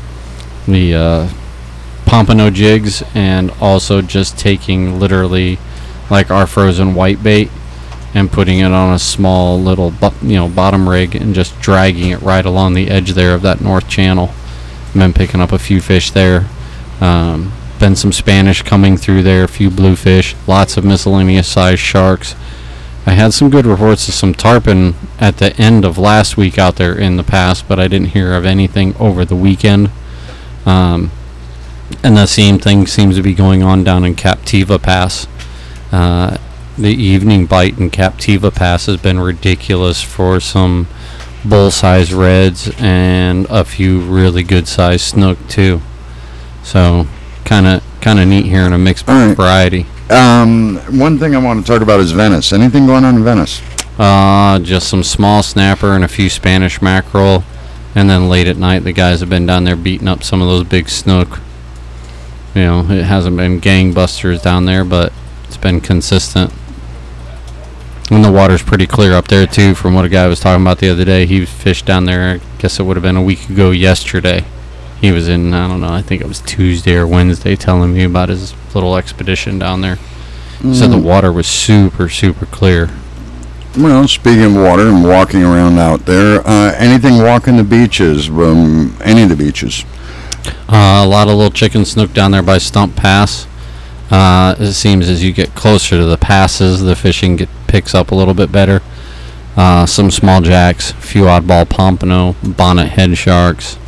S2: the pompano jigs and also just taking literally like our frozen whitebait and putting it on a small little bottom rig and just dragging it right along the edge there of that north channel. Been picking up a few fish there. Been some Spanish coming through there, a few bluefish, lots of miscellaneous sized sharks. I had some good reports of some tarpon at the end of last week out there in the past, but I didn't hear of anything over the weekend. And the same thing seems to be going on down in Captiva Pass. The evening bite in Captiva Pass has been ridiculous for some bull-sized reds and a few really good-sized snook too. So kind of neat hearing a mixed
S1: All right.
S2: variety.
S1: One thing I want to talk about is Venice. Anything going on in Venice?
S2: Just some small snapper and a few Spanish mackerel, and then late at night the guys have been down there beating up some of those big snook. It hasn't been gangbusters down there, but it's been consistent. And the water's pretty clear up there too, from what a guy was talking about the other day. He fished down there, I guess it would have been a week ago yesterday. He was in, I don't know, I think it was Tuesday or Wednesday, telling me about his little expedition down there. So the water was super, super clear.
S1: Well, speaking of water and walking around out there, anything walking the beaches, any of the beaches?
S2: A lot of little chicken snook down there by Stump Pass. It seems as you get closer to the passes, the fishing picks up a little bit better. Some small jacks, a few oddball pompano, bonnet head sharks.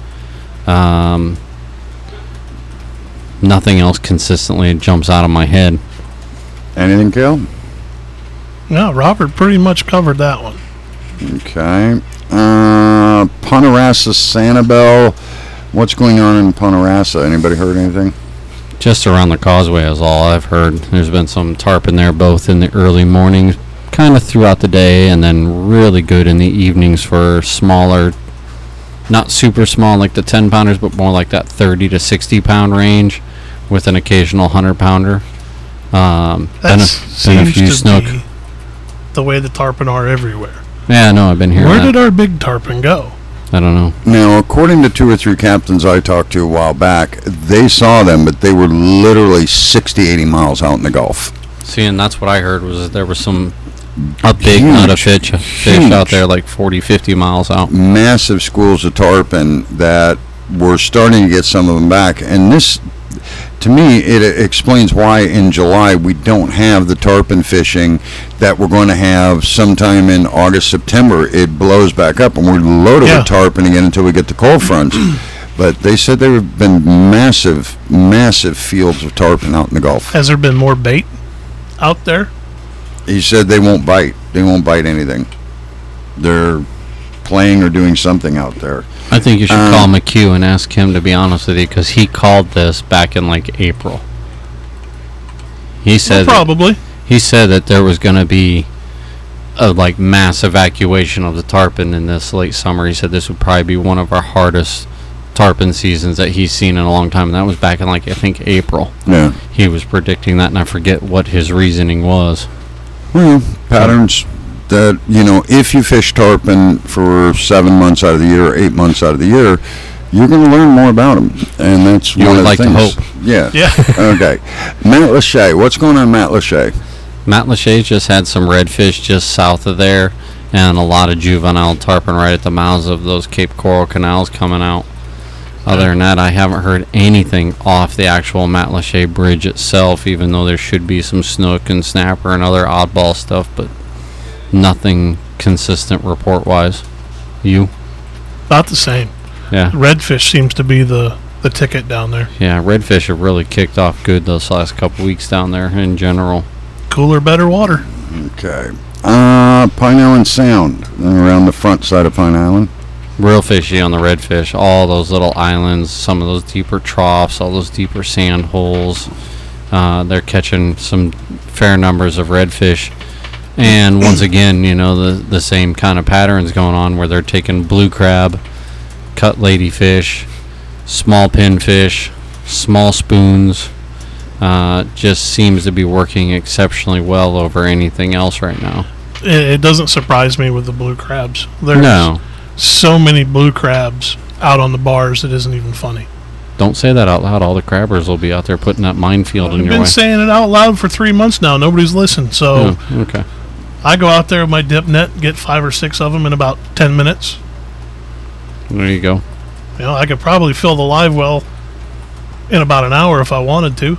S2: Nothing else consistently jumps out of my head.
S1: Anything, Cal?
S3: No, Robert pretty much covered that one.
S1: Okay. Punta Rassa, Sanibel. What's going on in Punta Rassa? Anybody heard anything?
S2: Just around the causeway is all I've heard. There's been some tarpon there both in the early mornings, kind of throughout the day, and then really good in the evenings for smaller, not super small like the 10 pounders, but more like that 30 to 60 pound range with an occasional 100 pounder.
S3: That
S2: been a
S3: seems
S2: few
S3: to
S2: snook.
S3: be the way the tarpon are everywhere.
S2: Yeah, no, I've been hearing
S3: Where
S2: that.
S3: did our big tarpon go?
S2: I don't know.
S1: Now, according to 2 or 3 captains I talked to a while back, they saw them, but they were literally 60, 80 miles out in the Gulf.
S2: See, and that's what I heard was that there was a big nut of fish out there like 40, 50 miles out.
S1: Massive schools of tarpon that were starting to get some of them back. And this, to me, it explains why in July we don't have the tarpon fishing that we're going to have sometime in August, September. It blows back up and we're loaded with tarpon again until we get the cold fronts. But they said there have been massive, massive fields of tarpon out in the Gulf.
S3: Has there been more bait out there?
S1: He said they won't bite. They won't bite anything. They're playing or doing something out there.
S2: I think you should call McHugh and ask him to be honest with you, because he called this back in like April. He said
S3: Probably.
S2: he said that there was going to be a like mass evacuation of the tarpon in this late summer. He said this would probably be one of our hardest tarpon seasons that he's seen in a long time, and that was back in like I think April.
S1: Yeah.
S2: He was predicting that, and I forget what his reasoning was.
S1: Well, patterns that, if you fish tarpon for 7 months out of the year or 8 months out of the year, you're going to learn more about them. And that's
S2: You
S1: one
S2: would
S1: of the
S2: like to
S1: things.
S2: hope.
S1: Yeah.
S3: Yeah.
S1: Okay. Matt Lachey. What's going on, Matt Lachey?
S2: Matt Lachey's just had some redfish just south of there, and a lot of juvenile tarpon right at the mouths of those Cape Coral canals coming out. Other than that, I haven't heard anything off the actual Matt Lachey Bridge itself, even though there should be some snook and snapper and other oddball stuff, but nothing consistent report-wise. You?
S3: About the same.
S2: Yeah.
S3: Redfish seems to be the ticket down there.
S2: Yeah, redfish have really kicked off good those last couple weeks down there in general.
S3: Cooler, better water.
S1: Okay. Pine Island Sound, around the front side of Pine Island.
S2: Real fishy on the redfish. All those little islands, some of those deeper troughs, all those deeper sand holes. They're catching some fair numbers of redfish. And once again, the same kind of patterns going on where they're taking blue crab, cut ladyfish, small pinfish, small spoons. Just seems to be working exceptionally well over anything else right now.
S3: It doesn't surprise me with the blue crabs. There's
S2: No.
S3: so many blue crabs out on the bars it isn't even funny.
S2: Don't say that out loud. All the crabbers will be out there putting that minefield in
S3: I've
S2: your
S3: been
S2: way.
S3: saying it out loud for 3 months now. Nobody's listened. So
S2: Oh, okay.
S3: I go out there with my dip net, get 5 or 6 of them in about 10 minutes.
S2: There you go.
S3: I could probably fill the live well in about an hour if I wanted to.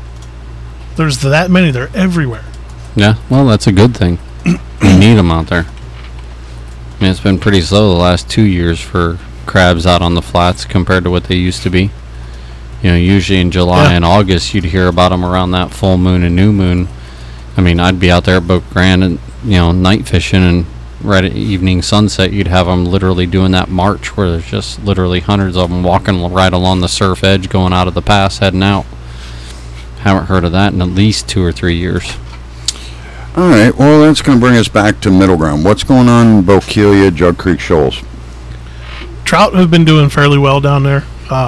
S3: There's that many. They're everywhere.
S2: Yeah, well, that's a good thing. You need them out there. I mean, it's been pretty slow the last 2 years for crabs out on the flats compared to what they used to be. Usually in July and August, you'd hear about them around that full moon and new moon. I mean, I'd be out there at Boat Grand and, night fishing, and right at evening sunset, you'd have them literally doing that march where there's just literally hundreds of them walking right along the surf edge going out of the pass, heading out. Haven't heard of that in at least 2 or 3 years.
S1: All right. Well, that's going to bring us back to middle ground. What's going on in Bokeelia, Jug Creek Shoals?
S3: Trout have been doing fairly well down there.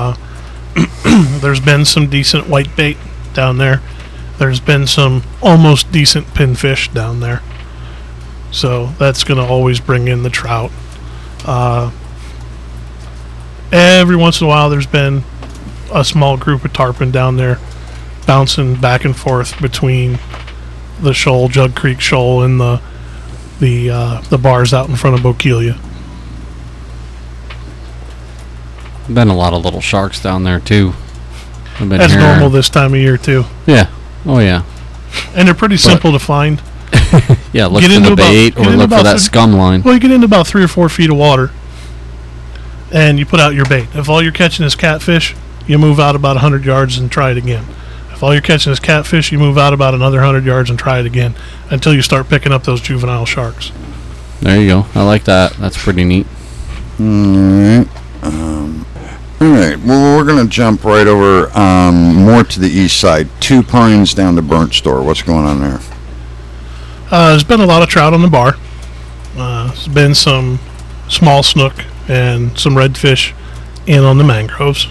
S3: There's been some decent white bait down there. There's been some almost decent pinfish down there. So that's going to always bring in the trout. Every once in a while there's been a small group of tarpon down there bouncing back and forth between the shoal, Jug Creek Shoal, and the bars out in front of Bokeelia.
S2: Been a lot of little sharks down there too. I've been
S3: That's
S2: hearing-
S3: normal this time of year too,
S2: Yeah. Oh yeah.
S3: and they're pretty simple to find.
S2: Yeah. Look
S3: Get
S2: for
S3: into
S2: the
S3: about-
S2: bait
S3: get
S2: or
S3: into
S2: look for
S3: about
S2: that
S3: the-
S2: scum line.
S3: Well, you get into about 3 or 4 feet of water, and you put out your bait. If all you're catching is catfish, you move out about 100 yards and try it again. If all you're catching is catfish, you move out about another 100 yards and try it again until you start picking up those juvenile sharks.
S2: There you go. I like that. That's pretty neat.
S1: Alright. Alright, well, we're going to jump right over more to the east side. Two Pines down to Burnt Store. What's going on there?
S3: There's been a lot of trout on the bar. There's been some small snook and some redfish in on the mangroves.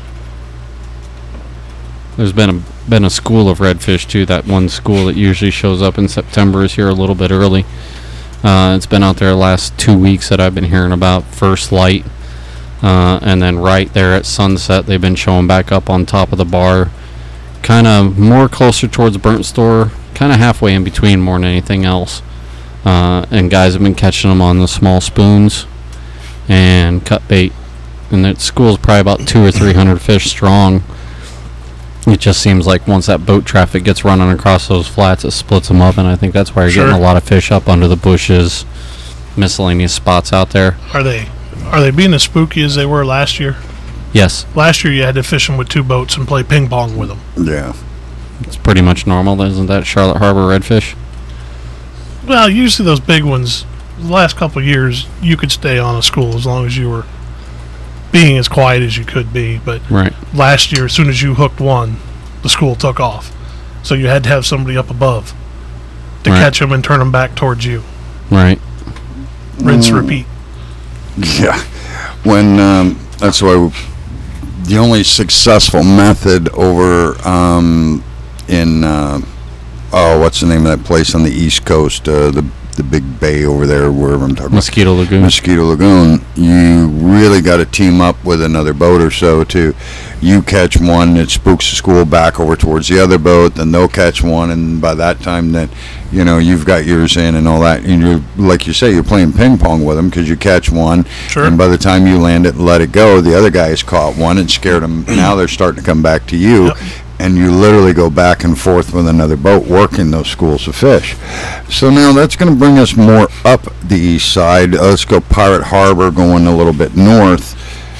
S2: There's been a school of redfish too. That one school that usually shows up in September is here a little bit early. It's been out there the last 2 weeks that I've been hearing about. First light, and then right there at sunset, they've been showing back up on top of the bar, kind of more closer towards Burnt Store, kind of halfway in between more than anything else. And guys have been catching them on the small spoons and cut bait. And that school's probably about 200 or 300 fish strong. It just seems like once that boat traffic gets running across those flats, it splits them up, and I think that's why you're
S3: Sure.
S2: getting a lot of fish up under the bushes, miscellaneous spots out there.
S3: Are they being as spooky as they were last year?
S2: Yes,
S3: Last year you had to fish them with 2 boats and play ping pong with them.
S1: Yeah.
S2: it's pretty much normal, isn't that Charlotte Harbor redfish?
S3: Well, usually those big ones, the last couple of years, you could stay on a school as long as you were being as quiet as you could be. But
S2: Right.
S3: last year, as soon as you hooked one, the school took off. So you had to have somebody up above to
S2: Right.
S3: catch them and turn them back towards you.
S2: Right.
S3: Rinse, repeat.
S1: Yeah. When, that's why the only successful method over in, what's the name of that place on the East Coast? The big bay over there, wherever I'm talking about.
S2: Mosquito Lagoon.
S1: Mosquito Lagoon, you really got to team up with another boat or so to you catch one that spooks the school back over towards the other boat, then they'll catch one, and by that time then you've got yours in and all that, and you're, like you say, you're playing ping pong with them because you catch one,
S3: Sure.
S1: and by the time you land it and let it go, the other guy has caught one and scared them. Now they're starting to come back to you.
S3: Yep.
S1: And you literally go back and forth with another boat working those schools of fish. So now that's going to bring us more up the east side. Let's go Pirate Harbor, going a little bit north.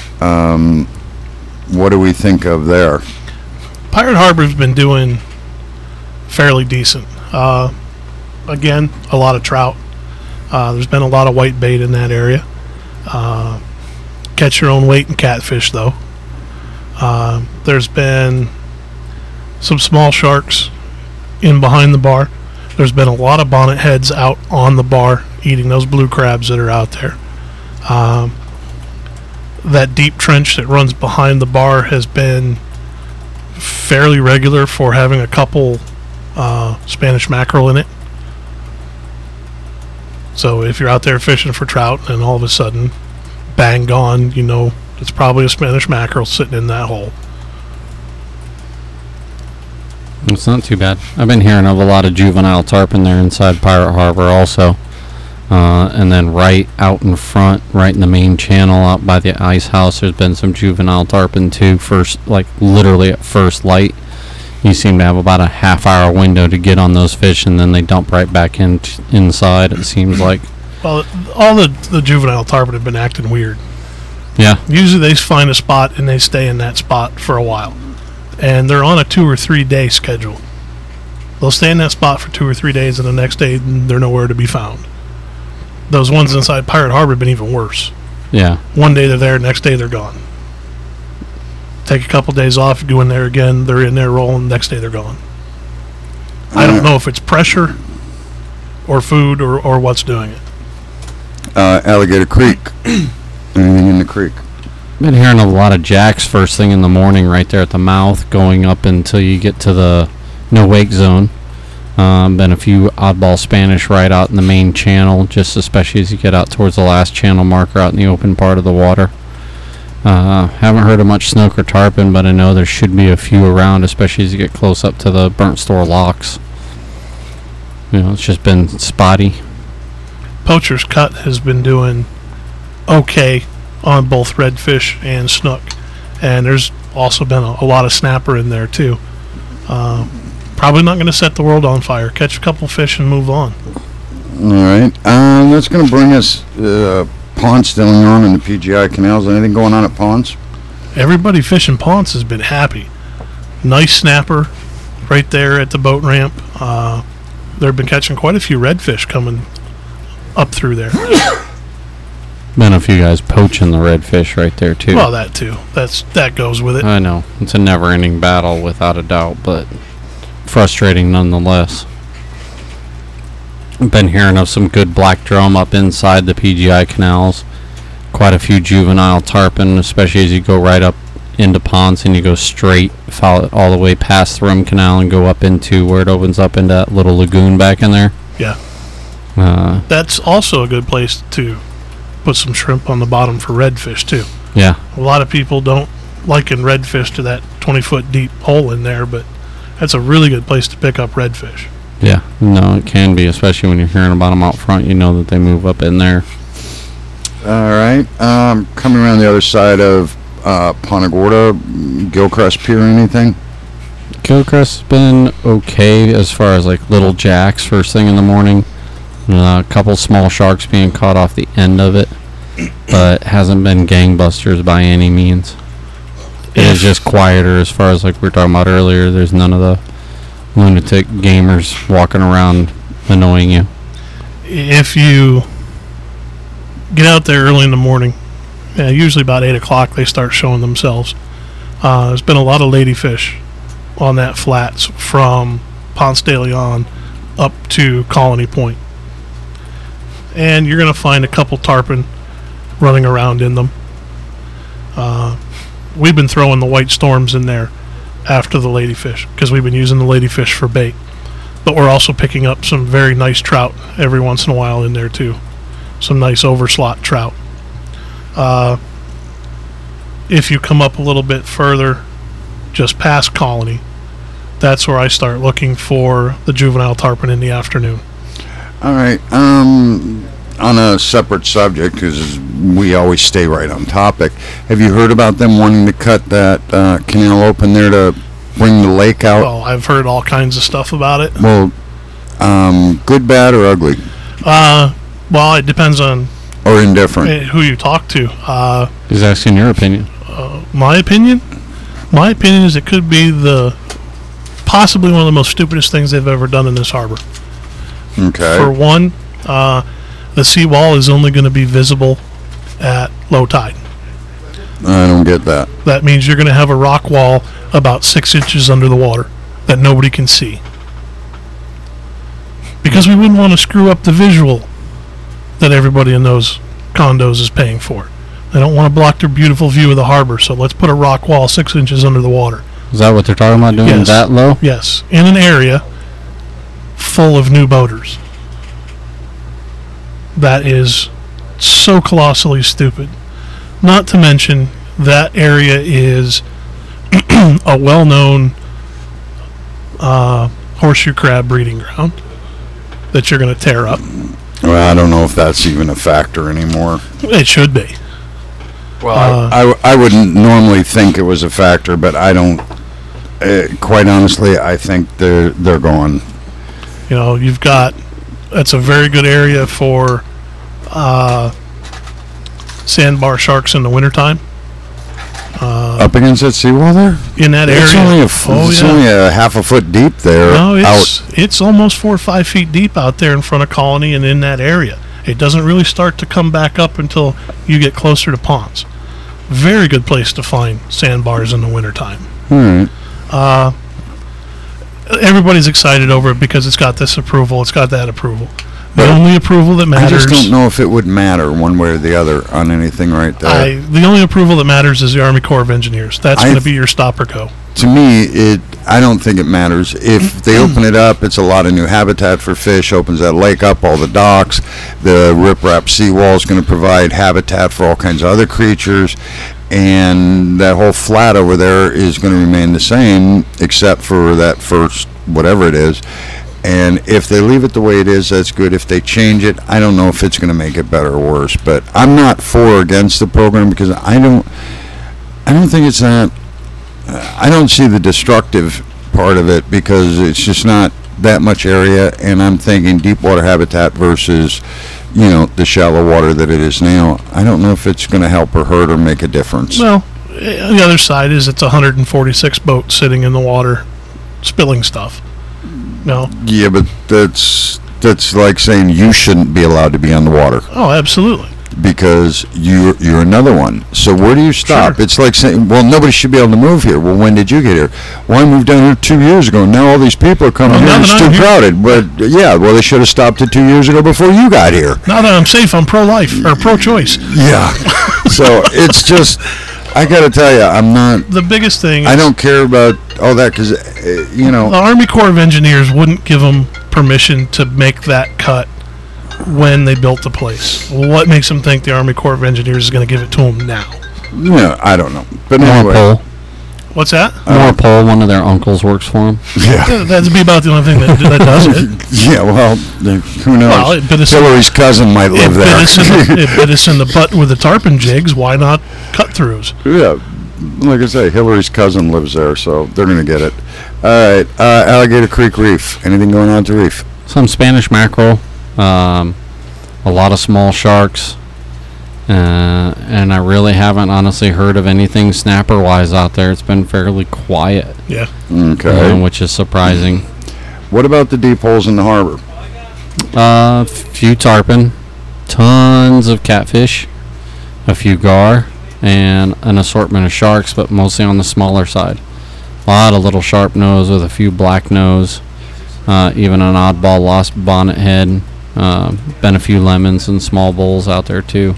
S1: What do we think of there?
S3: Pirate Harbor's been doing fairly decent. Again, a lot of trout. There's been a lot of white bait in that area. Catch your own weight in catfish, though. There's been some small sharks in behind the bar. There's been a lot of bonnet heads out on the bar eating those blue crabs that are out there. That deep trench that runs behind the bar has been fairly regular for having a couple Spanish mackerel in it. So if you're out there fishing for trout and all of a sudden, bang, gone, it's probably a Spanish mackerel sitting in that hole.
S2: It's not too bad. I've been hearing of a lot of juvenile tarpon there inside Pirate Harbor also. And then right out in front, right in the main channel out by the ice house, there's been some juvenile tarpon too. Literally at first light. You seem to have about a half-hour window to get on those fish, and then they dump right back inside, it seems like.
S3: Well, all the juvenile tarpon have been acting weird.
S2: Yeah.
S3: Usually they find a spot and they stay in that spot for a while. And they're on a 2 or 3 day schedule. They'll stay in that spot for 2 or 3 days, and the next day they're nowhere to be found. Those ones inside Pirate Harbor have been even worse.
S2: Yeah.
S3: One day they're there, next day they're gone. Take a couple days off, go in there again, they're in there rolling, next day they're gone. I don't know if it's pressure or food or what's doing it.
S1: Alligator Creek. Anything in the creek?
S2: Been hearing a lot of jacks first thing in the morning right there at the mouth, going up until you get to the no wake zone. Been a few oddball Spanish right out in the main channel, just especially as you get out towards the last channel marker out in the open part of the water. Haven't heard of much snook or tarpon, but I know there should be a few around, especially as you get close up to the Burnt Store locks. It's just been spotty.
S3: Poacher's Cut has been doing okay on both redfish and snook, and there's also been a lot of snapper in there too. Probably not going to set the world on fire. Catch a couple fish and move on.
S1: All right. That's going to bring us ponds still on in the PGI canals. Anything going on at ponds?
S3: Everybody fishing ponds has been happy. Nice snapper right there at the boat ramp. They've been catching quite a few redfish coming up through there.
S2: Been a few guys poaching the redfish right there too.
S3: Well, that too. That goes with it.
S2: I know it's a never-ending battle without a doubt, but frustrating nonetheless. I've been hearing of some good black drum up inside the PGI canals. Quite a few juvenile tarpon, especially as you go right up into ponds and you go straight, follow it all the way past the Rim Canal and go up into where it opens up into that little lagoon back in there.
S3: Yeah. That's also a good place to put some shrimp on the bottom for redfish too.
S2: Yeah.
S3: A lot of people don't liken redfish to that 20-foot deep hole in there, but that's a really good place to pick up redfish.
S2: Yeah. No, it can be, especially when you're hearing about them out front. You know that they move up in there.
S1: All right. Coming around the other side of Punta Gorda, Gilcrest Pier, anything?
S2: Gilcrest has been okay as far as like little jacks first thing in the morning. A couple small sharks being caught off the end of it, but hasn't been gangbusters by any means. It is just quieter as far as like we were talking about earlier. There's none of the lunatic gamers walking around annoying you.
S3: If you get out there early in the morning, usually about 8 o'clock they start showing themselves. There's been a lot of ladyfish on that flats from Ponce de Leon up to Colony Point. And you're going to find a couple tarpon running around in them. We've been throwing the white storms in there after the ladyfish because we've been using the ladyfish for bait. But we're also picking up some very nice trout every once in a while in there too. Some nice overslot trout. If you come up a little bit further, just past Colony, that's where I start looking for the juvenile tarpon in the afternoon.
S1: All right. On a separate subject, because we always stay right on topic, have you heard about them wanting to cut that canal open there to bring the lake out?
S3: Oh, I've heard all kinds of stuff about it.
S1: Well, good, bad, or ugly?
S3: Well, it depends on
S1: or indifferent.
S3: Who you talk to.
S2: He's asking your opinion.
S3: My opinion is it could be possibly one of the most stupidest things they've ever done in this harbor.
S1: Okay.
S3: For one, the seawall is only going to be visible at low tide.
S1: I don't get that.
S3: That means you're going to have a rock wall about 6 inches under the water that nobody can see. Because we wouldn't want to screw up the visual that everybody in those condos is paying for. They don't want to block their beautiful view of the harbor, so let's put a rock wall 6 inches under the water.
S2: Is that what they're talking about, doing that low?
S3: Yes, in an area full of new boaters. That is so colossally stupid. Not to mention, that area is a well-known horseshoe crab breeding ground that you're going to tear up.
S1: Well, I don't know if that's even a factor anymore.
S3: It should be.
S1: Well, I wouldn't normally think it was a factor, but I don't. Quite honestly, I think they're going.
S3: You know, that's a very good area for sandbar sharks in the wintertime.
S1: Up against that seawall there?
S3: In that area.
S1: It's only a half a foot deep there.
S3: No, it's almost 4 or 5 feet deep out there in front of Colony and in that area. It doesn't really start to come back up until you get closer to ponds. Very good place to find sandbars in the wintertime.
S1: All right.
S3: Everybody's excited over it because it's got this approval, it's got that approval. The only approval that matters...
S1: I just don't know if it would matter one way or the other on anything right there.
S3: The only approval that matters is the Army Corps of Engineers. That's going to be your stop or go.
S1: To me, I don't think it matters. If they open it up, it's a lot of new habitat for fish, opens that lake up, all the docks. The riprap seawall is going to provide habitat for all kinds of other creatures. And that whole flat over there is going to remain the same, except for that first, whatever it is. And if they leave it the way it is, that's good. If they change it, I don't know if it's going to make it better or worse. But I'm not for or against the program because I don't think it's that. I don't see the destructive part of it because it's just not that much area. And I'm thinking deep water habitat versus, the shallow water that it is now. I don't know if it's going to help or hurt or make a difference.
S3: Well, the other side is it's 146 boats sitting in the water, spilling stuff. No.
S1: Yeah, but that's like saying you shouldn't be allowed to be on the water
S3: Oh, absolutely.
S1: because you're another one. So where do you stop?
S3: Sure.
S1: It's like saying, well, nobody should be able to move here. Well, when did you get here? Well, I moved down here 2 years ago. Now all these people are coming
S3: Well,
S1: here.
S3: now
S1: It's
S3: that
S1: too
S3: I'm here-
S1: crowded. But yeah, well, they should have stopped it 2 years ago before you got here.
S3: Now that I'm safe, I'm pro-life or pro-choice.
S1: Yeah. So it's just, I got to tell you, I'm not.
S3: The biggest thing is
S1: I don't care about all that because
S3: the Army Corps of Engineers wouldn't give them permission to make that cut when they built the place. What makes them think the Army Corps of Engineers is going to give it to them now?
S1: I don't know. But anyway,
S2: Norpole.
S3: What's that?
S2: Norpole, one of their uncles works for him.
S1: yeah.
S3: That'd be about the only thing that does it.
S1: Yeah, well, who knows?
S3: Well, it bit us,
S1: Hillary's cousin might live there.
S3: it bit us in the butt with the tarpon jigs. Why not cut-throughs?
S1: Yeah, like I say, Hillary's cousin lives there, so they're going to get it. All right, Alligator Creek Reef. Anything going on at the reef?
S2: Some Spanish mackerel, a lot of small sharks, and I really haven't honestly heard of anything snapper-wise out there. It's been fairly quiet,
S3: Yeah.
S1: Okay.
S2: which is surprising.
S1: What about the deep holes in the harbor?
S2: Few tarpon, tons of catfish, a few gar, and an assortment of sharks, but mostly on the smaller side. A lot of little sharp nose with a few black nose, even an oddball lost bonnet head. Been a few lemons and small bulls out there too.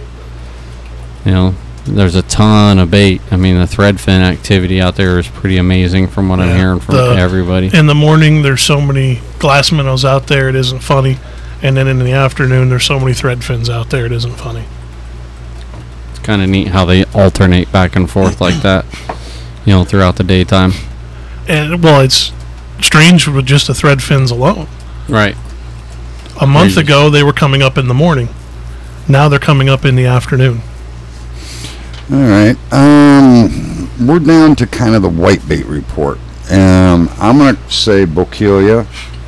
S2: There's a ton of bait. I mean, the threadfin activity out there is pretty amazing from what I'm
S3: Yeah,
S2: hearing from everybody.
S3: In the morning, there's so many glass minnows out there, it isn't funny. And then in the afternoon, there's so many thread fins out there, it isn't funny.
S2: It's kind of neat how they alternate back and forth like that, throughout the daytime.
S3: And, well, it's strange with just the thread fins alone.
S2: Right.
S3: A month
S2: Crazy.
S3: ago, they were coming up in the morning. Now they're coming up in the afternoon.
S1: All right. We're down to kind of the whitebait report. I'm going to say Bokeelia.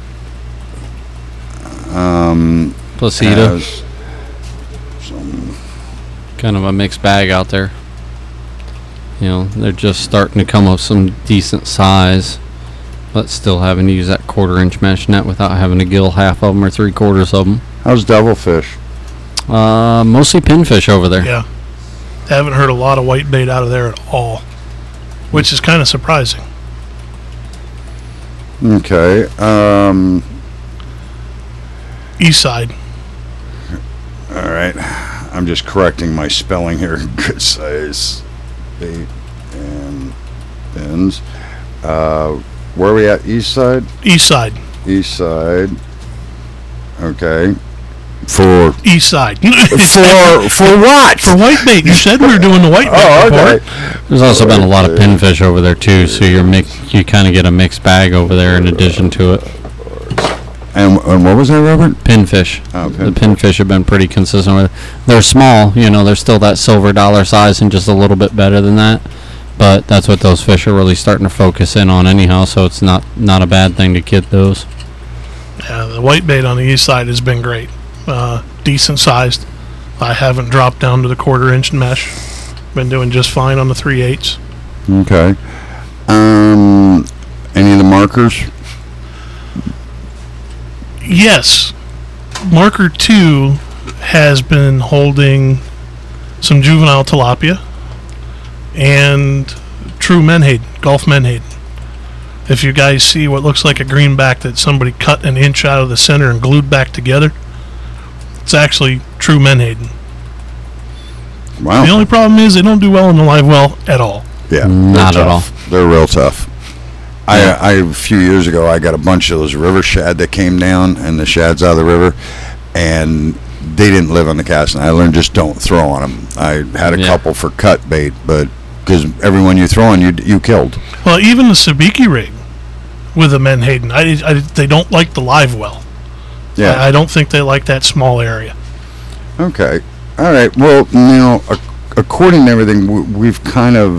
S2: Placida,
S1: has some,
S2: kind of a mixed bag out there. They're just starting to come up some decent size, but still having to use that 1/4-inch mesh net without having to gill half of them or 3/4 of them.
S1: how's devilfish?
S2: Mostly pinfish over there.
S3: Yeah. I haven't heard a lot of whitebait out of there at all, which is kind of surprising.
S1: Okay.
S3: East side.
S1: All right. I'm just correcting my spelling here. Good size bait and fins. Where are we at? East side?
S3: East side.
S1: East side. Okay. For
S3: East side.
S1: for what?
S3: For whitebait. You said we were doing the whitebait
S1: Oh,
S3: report.
S1: okay.
S2: There's also been a lot of
S1: Okay.
S2: pinfish over there too, so you kind of get a mixed bag over there in addition to it.
S1: And what was that, Robert?
S2: Pinfish.
S1: Oh,
S2: The pinfish have been pretty consistent with it. They're small, they're still that silver dollar size and just a little bit better than that. But that's what those fish are really starting to focus in on anyhow, so it's not a bad thing to get those.
S3: Yeah, the whitebait on the east side has been great. Decent sized. I haven't dropped down to the 1/4-inch mesh. Been doing just fine on the 3/8.
S1: Okay. Any of the markers?
S3: Yes. Marker 2 has been holding some juvenile tilapia and true menhaden, Gulf menhaden. If you guys see what looks like a greenback that somebody cut an inch out of the center and glued back together, it's actually true menhaden.
S1: Wow.
S3: The only problem is they don't do well in the live well at all.
S1: Yeah.
S2: Not
S1: they're
S2: at
S1: tough. They're real tough. I a few years ago I got a bunch of those river shad that came down and the shads out of the river, and they didn't live on the casting. I learned just don't throw on them. I had a
S2: Yeah.
S1: couple for cut bait, but because everyone you throw on you killed.
S3: Well, even the sabiki rig, with the Menhaden. They don't like the live well.
S1: Yeah.
S3: I don't think they like that small area.
S1: Okay. All right. Well, now, according to everything, we've kind of,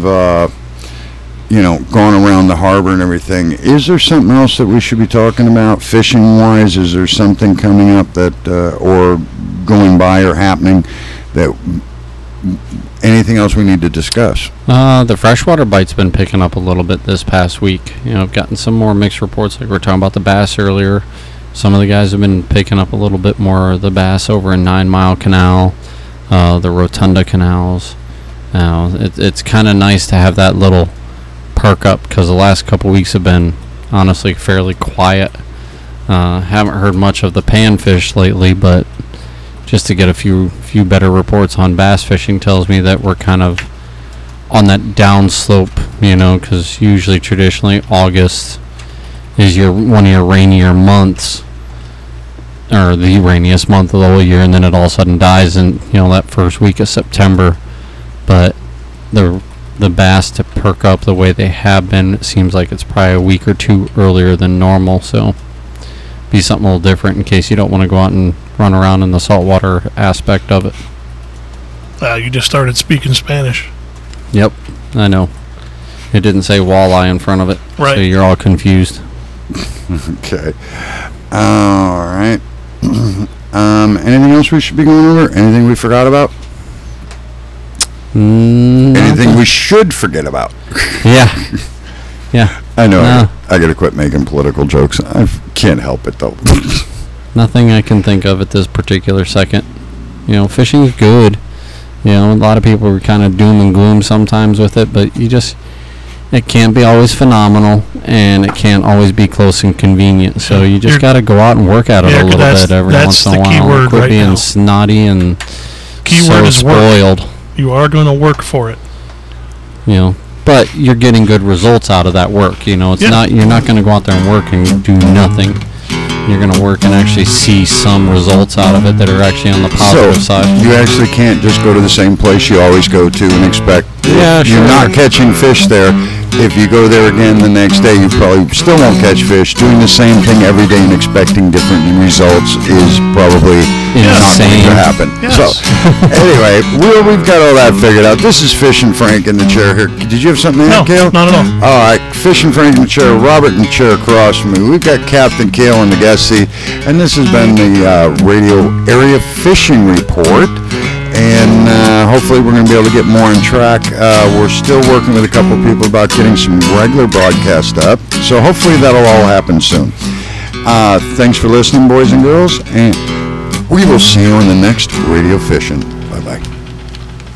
S1: gone around the harbor and everything. Is there something else that we should be talking about fishing-wise? Is there something coming up that, or going by or happening that, anything else we need to discuss?
S2: The freshwater bite's been picking up a little bit this past week. I've gotten some more mixed reports, like we were talking about the bass earlier. Some of the guys have been picking up a little bit more of the bass over in 9 Mile Canal, the Rotunda canals. It's kind of nice to have that little perk up, because the last couple weeks have been honestly fairly quiet. Haven't heard much of the panfish lately, but just to get a few better reports on bass fishing tells me that we're kind of on that downslope, because usually traditionally August is one of your rainier months, or the rainiest month of the whole year, and then it all of a sudden dies in that first week of September. But the bass to perk up the way they have been, it seems like it's probably a week or two earlier than normal, so be something a little different in case you don't want to go out and run around in the saltwater aspect of it.
S3: You just started speaking Spanish.
S2: Yep, I know. It didn't say walleye in front of it,
S3: right?
S2: So you're all confused.
S1: Okay. All right. Anything else we should be going over? Anything we forgot about? Anything we should forget about?
S2: Yeah.
S1: I know.
S2: No.
S1: I got to quit making political jokes. I can't help it, though.
S2: Nothing I can think of at this particular second. Fishing's good. A lot of people are kind of doom and gloom sometimes with it, but it can't be always phenomenal, and it can't always be close and convenient. So you just got to go out and work at it a little bit every once in a while. Quit being snotty and so spoiled.
S3: Work. You are going to work for it.
S2: But you're getting good results out of that work. It's not, you're not going to go out there and work and do nothing. You're going to work and actually see some results out of it that are actually on the positive side.
S1: You actually can't just go to the same place you always go to and expect. You're not catching fish there. If you go there again the next day, you probably still won't catch fish. Doing the same thing every day and expecting different results is probably not going to happen.
S3: Yes.
S1: So, anyway, we've got all that figured out. This is Fishing Frank in the chair here. Did you have something to add, Cale?
S3: No, not at all.
S1: All right, Fishing Frank in the chair, Robert in the chair across from me. We've got Captain Cale in the guest seat, and this has been the Radio Area Fishing Report. And hopefully we're going to be able to get more on track. We're still working with a couple of people about getting some regular broadcast up. So hopefully that'll all happen soon. Thanks for listening, boys and girls. And we will see you on the next Radio Fishing. Bye-bye.